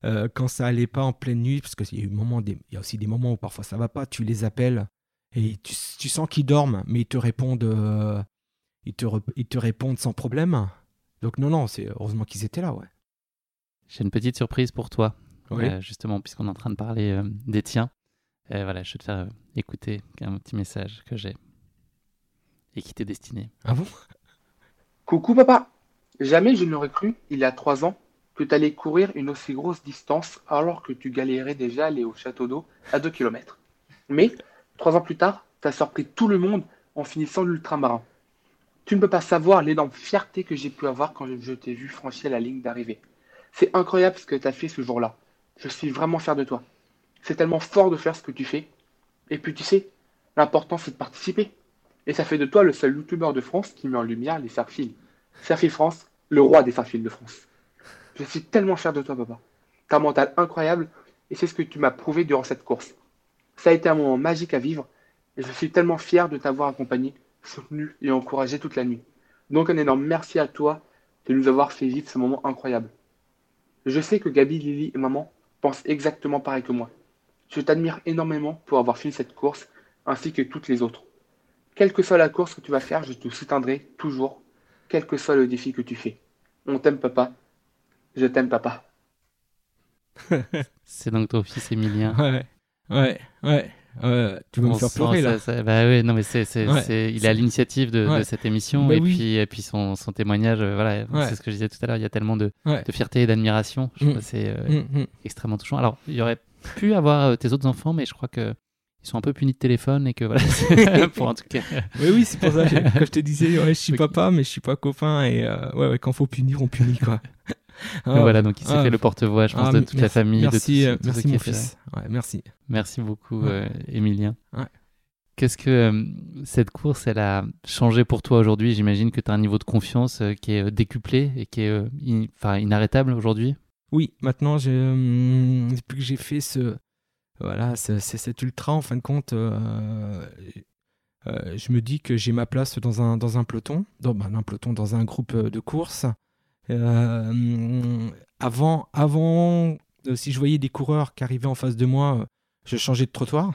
Euh, quand ça allait pas en pleine nuit, parce qu'il y a eu moments, des... il y a aussi des moments où parfois ça va pas, tu les appelles et tu, tu sens qu'ils dorment, mais ils te répondent, euh, ils, te re... ils te répondent sans problème. Donc non, non, c'est heureusement qu'ils étaient là, ouais. J'ai une petite surprise pour toi, Oui. euh, justement, puisqu'on est en train de parler euh, des tiens. Euh, voilà, je vais te faire euh, écouter un petit message que j'ai et qui t'est destiné. Ah bon? Coucou papa, jamais je n'aurais cru, il y a trois ans, que tu allais courir une aussi grosse distance alors que tu galérais déjà à aller au château d'eau à deux kilomètres. Mais, trois ans plus tard, tu as surpris tout le monde en finissant l'ultramarin. Tu ne peux pas savoir l'énorme fierté que j'ai pu avoir quand je t'ai vu franchir la ligne d'arrivée. C'est incroyable ce que tu as fait ce jour-là. Je suis vraiment fier de toi. C'est tellement fort de faire ce que tu fais. Et puis tu sais, l'important c'est de participer. Et ça fait de toi le seul youtubeur de France qui met en lumière les Fairfield. Fairfield France, le roi des Fairfield de France. Je suis tellement fier de toi, papa. T'as un mental incroyable et c'est ce que tu m'as prouvé durant cette course. Ça a été un moment magique à vivre et je suis tellement fier de t'avoir accompagné, soutenu et encouragé toute la nuit. Donc un énorme merci à toi de nous avoir fait vivre ce moment incroyable. Je sais que Gabi, Lily et maman pensent exactement pareil que moi. Je t'admire énormément pour avoir fini cette course ainsi que toutes les autres. Quelle que soit la course que tu vas faire, je te soutiendrai toujours, quel que soit le défi que tu fais. On t'aime, papa. Je t'aime, papa. C'est donc ton fils Emilien. Ouais, ouais, ouais. ouais. Tu vas On me faire sent pleurer, là. ça- ça- bah oui, non mais c'est, c'est, Ouais. c'est- il est à l'initiative de, Ouais. de cette émission Bah et, oui. puis, et puis son, son témoignage, euh, voilà, Ouais. c'est ce que je disais tout à l'heure, il y a tellement de, Ouais. de fierté et d'admiration. Je Mm. trouve que c'est euh, Mm, mm. extrêmement touchant. Alors, il y aurait pu avoir euh, tes autres enfants, mais je crois que ils sont un peu punis de téléphone et que voilà, c'est- pour en tout cas. Oui, oui, c'est pour ça que quand je te disais, ouais, je suis Ok. papa, mais je suis pas copain. Et euh, ouais, ouais, quand faut punir, on punit, quoi. Donc voilà, donc il s'est ah, fait le porte-voix, je pense, ah, de m- toute la merci- famille, Merci, de euh, tous, tous merci ceux qui mon étaient là. fils. Ouais, merci. Merci beaucoup, Ouais. euh, Emilien. Ouais. Qu'est-ce que euh, cette course, elle a changé pour toi aujourd'hui? J'imagine que tu as un niveau de confiance euh, qui est euh, décuplé et qui est euh, in- enfin, inarrêtable aujourd'hui. Oui, maintenant, j'ai, hum, depuis que j'ai fait ce, voilà, ce- ce- cet ultra, en fin de compte, euh, euh, je me dis que j'ai ma place dans un, dans un peloton, dans ben, un peloton, dans un groupe euh, de course. Euh, hum, avant, avant euh, si je voyais des coureurs qui arrivaient en face de moi, euh, je changeais de trottoir.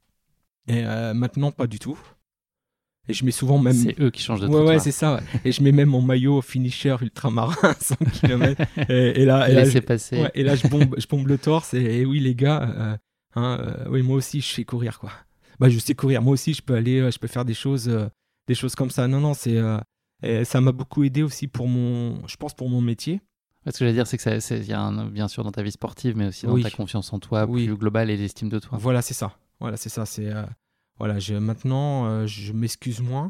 Et euh, maintenant, pas du tout. Et je mets souvent même. C'est eux qui changent de Ouais, trottoir. ouais, c'est ça. Ouais. Et je mets même mon maillot finisher ultramarin à cent kilomètres. Et, et là, et là, Laissez je, passer. ouais, et là je, bombe, je bombe le torse. Et, et oui, les gars, euh, hein, euh, oui, moi aussi, je sais courir, quoi. Bah, je sais courir. Moi aussi, je peux aller, euh, je peux faire des choses, euh, des choses comme ça. Non, non, c'est, euh, et ça m'a beaucoup aidé aussi pour mon, je pense, pour mon métier. Ce que je veux dire, c'est que ça- c'est- il y a un, bien sûr dans ta vie sportive, mais aussi dans Oui. ta confiance en toi Oui. plus globale et l'estime de toi. Voilà, c'est ça. Voilà, c'est ça. C'est, euh, voilà, je, maintenant, euh, je m'excuse moins.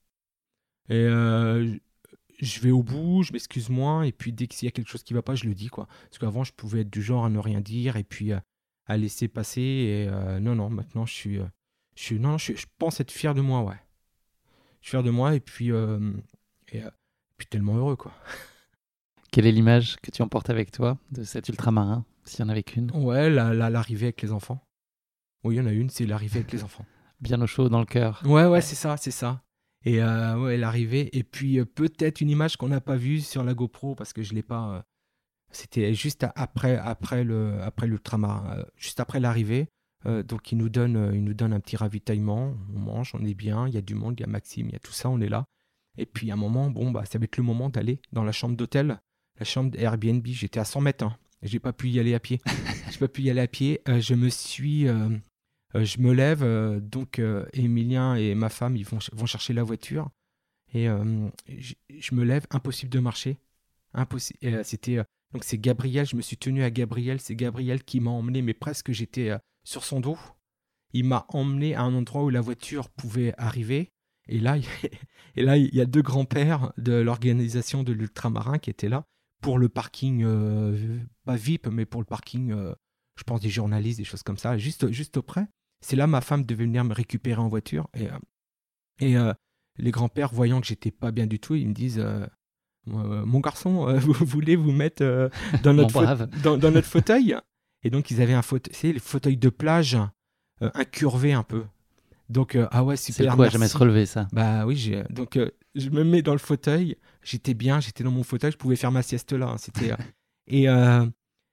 Et euh, je vais au bout, je m'excuse moins, et puis dès qu'il y a quelque chose qui va pas, je le dis, quoi. Parce qu'avant, je pouvais être du genre à ne rien dire, et puis euh, à laisser passer, et euh, non, non, maintenant, je suis, euh, je suis, non, je, suis- je pense être fier de moi, ouais. Je suis fier de moi, et puis, euh, et, euh, puis tellement heureux, quoi. Quelle est l'image que tu emportes avec toi de cet ultramarin, s'il y en avait qu'une? Ouais, la- la- l'arrivée avec les enfants. Oui, il y en a une, c'est l'arrivée avec les enfants. Bien au chaud dans le cœur. Ouais, ouais, c'est ça, c'est ça. Et euh, ouais, l'arrivée, et puis euh, peut-être une image qu'on n'a pas vue sur la GoPro, parce que je l'ai pas... euh, C'était juste a- après, après, le, après l'ultramarin, euh, juste après l'arrivée. Euh, donc, il nous, donne, euh, il nous donne un petit ravitaillement. On mange, on est bien. Il y a du monde, il y a Maxime, il y a tout ça, on est là. Et puis, à un moment, bon, bah, ça va être le moment d'aller dans la chambre d'hôtel, la chambre Airbnb. J'étais à cent mètres. Hein. J'ai pas pu y aller à pied. J'ai pas pu y aller à pied. Euh, je me suis. euh, euh, je me lève. euh, donc, euh, Emilien et ma femme, ils vont, ch- vont chercher la voiture. Et euh, je, je me lève, impossible de marcher. Impossible. Et, euh, c'était. euh, donc c'est Gabriel, je me suis tenu à Gabriel, c'est Gabriel qui m'a emmené, mais presque j'étais euh, sur son dos. Il m'a emmené à un endroit où la voiture pouvait arriver. Et là, il- et là il y a deux grands-pères de l'organisation de l'ultramarin qui étaient là pour le parking, euh, pas V I P, mais pour le parking, euh, je pense des journalistes, des choses comme ça, juste, juste auprès. C'est là ma femme devait venir me récupérer en voiture. Et, euh, et euh, les grands-pères, voyant que j'étais pas bien du tout, ils me disent... euh, Euh, mon garçon, euh, vous voulez vous mettre euh, dans, notre Mon faute- brave. dans, dans notre fauteuil? Et donc, ils avaient un fauteuil, c'est les fauteuils de plage, euh, incurvé un peu. Donc, euh, ah ouais, C'est super. le coup à merci. jamais se relever, ça. Bah oui, j'ai, donc euh, je me mets dans le fauteuil, j'étais bien, j'étais dans mon fauteuil, je pouvais faire ma sieste là. Hein, c'était, euh, et, euh,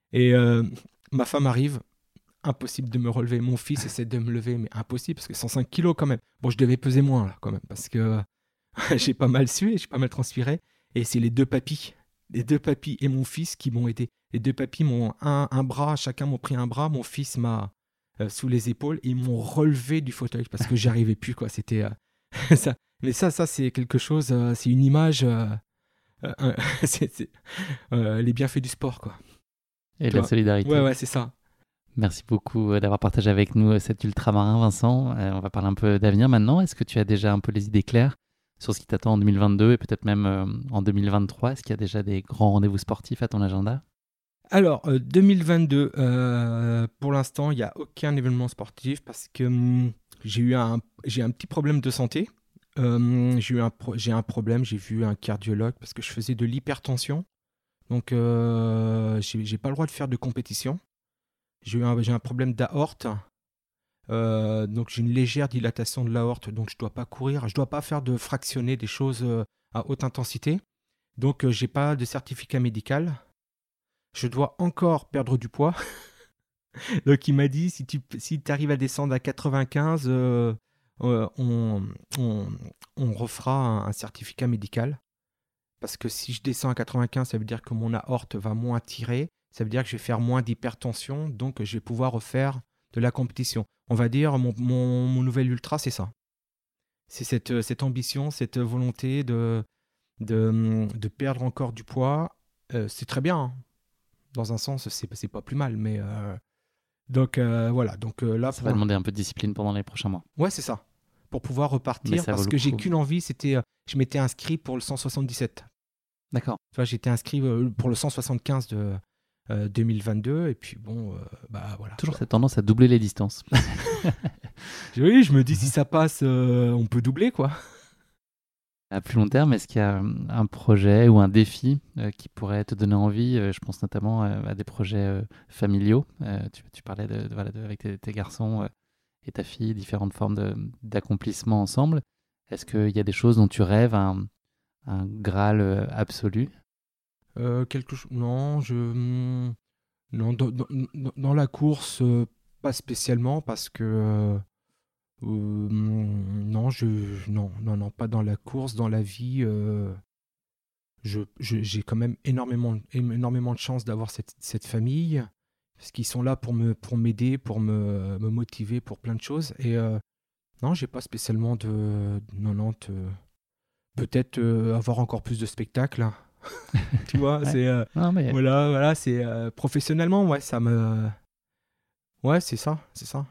Et euh, ma femme arrive, impossible de me relever. Mon fils essaie de me lever, mais impossible parce que cent cinq kilos quand même. Bon, je devais peser moins là quand même parce que j'ai pas mal sué, j'ai pas mal transpiré. Et c'est les deux papis, les deux papis et mon fils qui m'ont aidé. Les deux papis m'ont un, un bras, chacun m'ont pris un bras. Mon fils m'a euh, sous les épaules et ils m'ont relevé du fauteuil parce que j'y arrivais plus quoi. C'était euh, ça. Mais ça, ça c'est quelque chose. Euh, c'est une image. Euh, euh, c'est, c'est, euh, les bienfaits du sport quoi. Et de la solidarité. Ouais, ouais, c'est ça. Merci beaucoup d'avoir partagé avec nous cet ultramarin, Vincent. Euh, on va parler un peu d'avenir maintenant. Est-ce que tu as déjà un peu les idées claires sur ce qui t'attend en deux mille vingt-deux et peut-être même euh, en deux mille vingt-trois? Est-ce qu'il y a déjà des grands rendez-vous sportifs à ton agenda? Alors, euh, deux mille vingt-deux, euh, pour l'instant, il n'y a aucun événement sportif parce que hum, j'ai eu un, j'ai un petit problème de santé. Euh, j'ai eu un, pro- j'ai un problème, j'ai vu un cardiologue parce que je faisais de l'hypertension. Donc, euh, j'ai, j'ai pas le droit de faire de compétition. J'ai eu un, j'ai un problème d'aorte. Euh, donc, j'ai une légère dilatation de l'aorte. Donc, je dois pas courir. Je dois pas faire de fractionner des choses euh, à haute intensité. Donc, euh, j'ai pas de certificat médical. Je dois encore perdre du poids. Donc, il m'a dit, si tu si arrives à descendre à quatre-vingt-quinze, euh, euh, on, on, on refera un, un certificat médical. Parce que si je descends à quatre-vingt-quinze, ça veut dire que mon aorte va moins tirer. Ça veut dire que je vais faire moins d'hypertension. Donc, je vais pouvoir refaire de la compétition. On va dire, mon, mon, mon nouvel ultra, c'est ça. C'est cette, cette ambition, cette volonté de, de, de perdre encore du poids. Euh, c'est très bien, hein. Dans un sens, c'est, c'est pas plus mal. Mais euh, donc, euh, voilà. Donc, euh, là, Ça pour... va demander un peu de discipline pendant les prochains mois. Ouais, c'est ça. Pour pouvoir repartir. Parce que j'ai qu'une envie, c'était... Euh, je m'étais inscrit pour le cent soixante-dix-sept. D'accord. Tu vois, j'étais inscrit pour le cent soixante-quinze de euh, deux mille vingt-deux et puis bon, euh, bah voilà. Toujours cette tendance à doubler les distances. Oui, je me dis si ça passe, euh, on peut doubler quoi. À plus long terme, est-ce qu'il y a un projet ou un défi euh, qui pourrait te donner envie? euh, Je pense notamment euh, à des projets euh, familiaux. Euh, tu, tu parlais de, de, voilà, de, avec tes, tes garçons euh, et ta fille, différentes formes de, d'accomplissement ensemble. Est-ce qu'il y a des choses dont tu rêves, un, un Graal euh, absolu? euh, quelque chose. Non, je. Non, dans, dans, dans la course, euh, pas spécialement parce que. Euh, euh, non, je. Non, non, non, pas dans la course, dans la vie. Euh, je, je, j'ai quand même énormément, énormément de chance d'avoir cette, cette famille. Parce qu'ils sont là pour, me, pour m'aider, pour me, me motiver pour plein de choses. Et euh, non, j'ai pas spécialement de. Non, non, te, peut-être euh, avoir encore plus de spectacles. Tu vois, Ouais. c'est. Euh, Non, mais... Voilà, voilà, c'est. Euh, professionnellement, ouais, ça me. Ouais, c'est ça, c'est ça.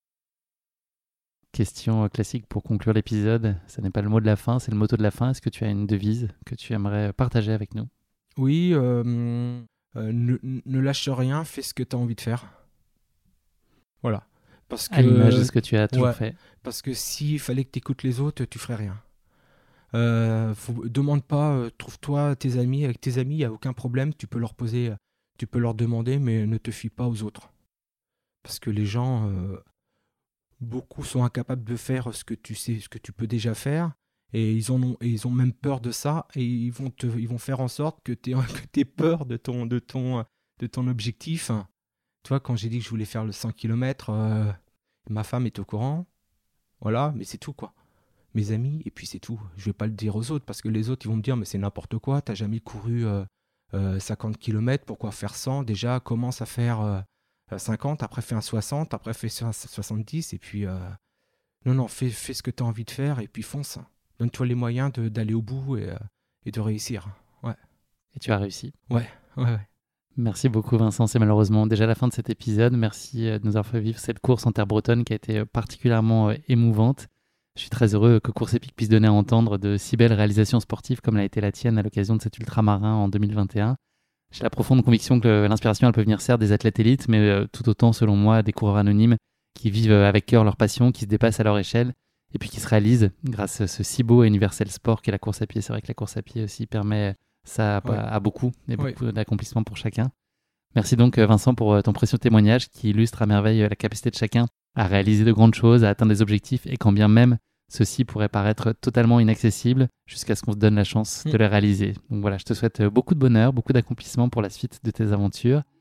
Question classique pour conclure l'épisode. Ce n'est pas le mot de la fin, c'est le motto de la fin. Est-ce que tu as une devise que tu aimerais partager avec nous? Oui, euh, euh, ne, ne lâche rien, fais ce que tu as envie de faire. Voilà. Parce que, à l'image de ce que tu as toujours ouais, fait. Parce que s'il fallait que tu écoutes les autres, tu ferais rien. Euh, faut, demande pas, euh, trouve-toi tes amis. Avec tes amis, il n'y a aucun problème. Tu peux leur poser, tu peux leur demander, mais ne te fie pas aux autres. Parce que les gens, euh, beaucoup sont incapables de faire ce que tu sais, ce que tu peux déjà faire. Et ils, en ont, et ils ont même peur de ça. Et ils vont, te, ils vont faire en sorte que tu aies peur de ton, de, ton, de ton objectif. Tu vois, quand j'ai dit que je voulais faire le cent kilomètres, euh, ma femme est au courant. Voilà, mais c'est tout, quoi. Mes amis, et puis c'est tout. Je vais pas le dire aux autres, parce que les autres, ils vont me dire, mais c'est n'importe quoi, t'as jamais couru euh, euh, cinquante kilomètres, pourquoi faire cent? Déjà, commence à faire euh, cinquante, après fais un soixante, après fais un soixante-dix, et puis... Euh... Non, non, fais, fais ce que t'as envie de faire, et puis fonce. Donne-toi les moyens de, d'aller au bout et, euh, et de réussir. Ouais. Et tu as réussi. Ouais, ouais, ouais. Merci beaucoup Vincent, c'est malheureusement déjà la fin de cet épisode. Merci de nous avoir fait vivre cette course en terre bretonne qui a été particulièrement émouvante. Je suis très heureux que Course Épique puisse donner à entendre de si belles réalisations sportives comme l'a été la tienne à l'occasion de cet ultramarin en deux mille vingt et un. J'ai la profonde conviction que l'inspiration elle peut venir certes des athlètes élites, mais tout autant selon moi des coureurs anonymes qui vivent avec cœur leur passion, qui se dépassent à leur échelle et puis qui se réalisent grâce à ce si beau et universel sport qu'est la course à pied. C'est vrai que la course à pied aussi permet ça à, ouais. à beaucoup et beaucoup ouais. d'accomplissements pour chacun. Merci donc Vincent pour ton précieux témoignage qui illustre à merveille la capacité de chacun à réaliser de grandes choses, à atteindre des objectifs et quand bien même ceux-ci pourraient paraître totalement inaccessibles jusqu'à ce qu'on se donne la chance mmh. de les réaliser. Donc voilà, je te souhaite beaucoup de bonheur, beaucoup d'accomplissements pour la suite de tes aventures.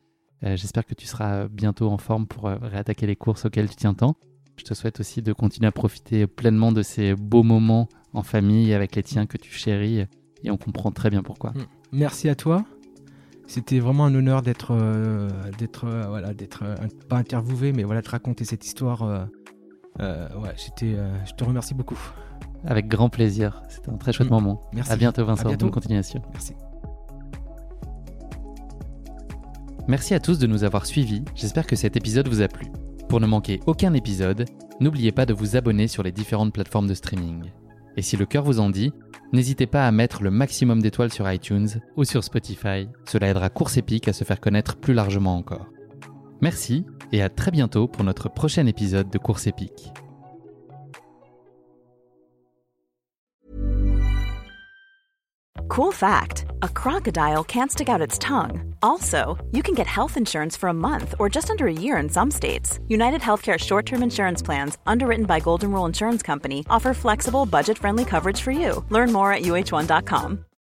Euh, j'espère que tu seras bientôt en forme pour euh, réattaquer les courses auxquelles tu tiens tant. Je te souhaite aussi de continuer à profiter pleinement de ces beaux moments en famille avec les tiens que tu chéris et on comprend très bien pourquoi. Merci à toi. C'était vraiment un honneur d'être, euh, d'être, euh, voilà, d'être euh, pas interviewé, mais voilà, de raconter cette histoire. Euh, euh, ouais, j'étais, euh, je te remercie beaucoup. Avec grand plaisir. C'était un très chouette mmh. moment. Merci. À bientôt Vincent. À bientôt. Bonne continuation. Merci. Merci à tous de nous avoir suivis. J'espère que cet épisode vous a plu. Pour ne manquer aucun épisode, n'oubliez pas de vous abonner sur les différentes plateformes de streaming. Et si le cœur vous en dit, n'hésitez pas à mettre le maximum d'étoiles sur iTunes ou sur Spotify. Cela aidera Course Épique à se faire connaître plus largement encore. Merci et à très bientôt pour notre prochain épisode de Course Épique. Cool fact, a crocodile can't stick out its tongue. Also, you can get health insurance for a month or just under a year in some states. United Healthcare short-term insurance plans, underwritten by Golden Rule Insurance Company, offer flexible, budget-friendly coverage for you. Learn more at U H one dot com.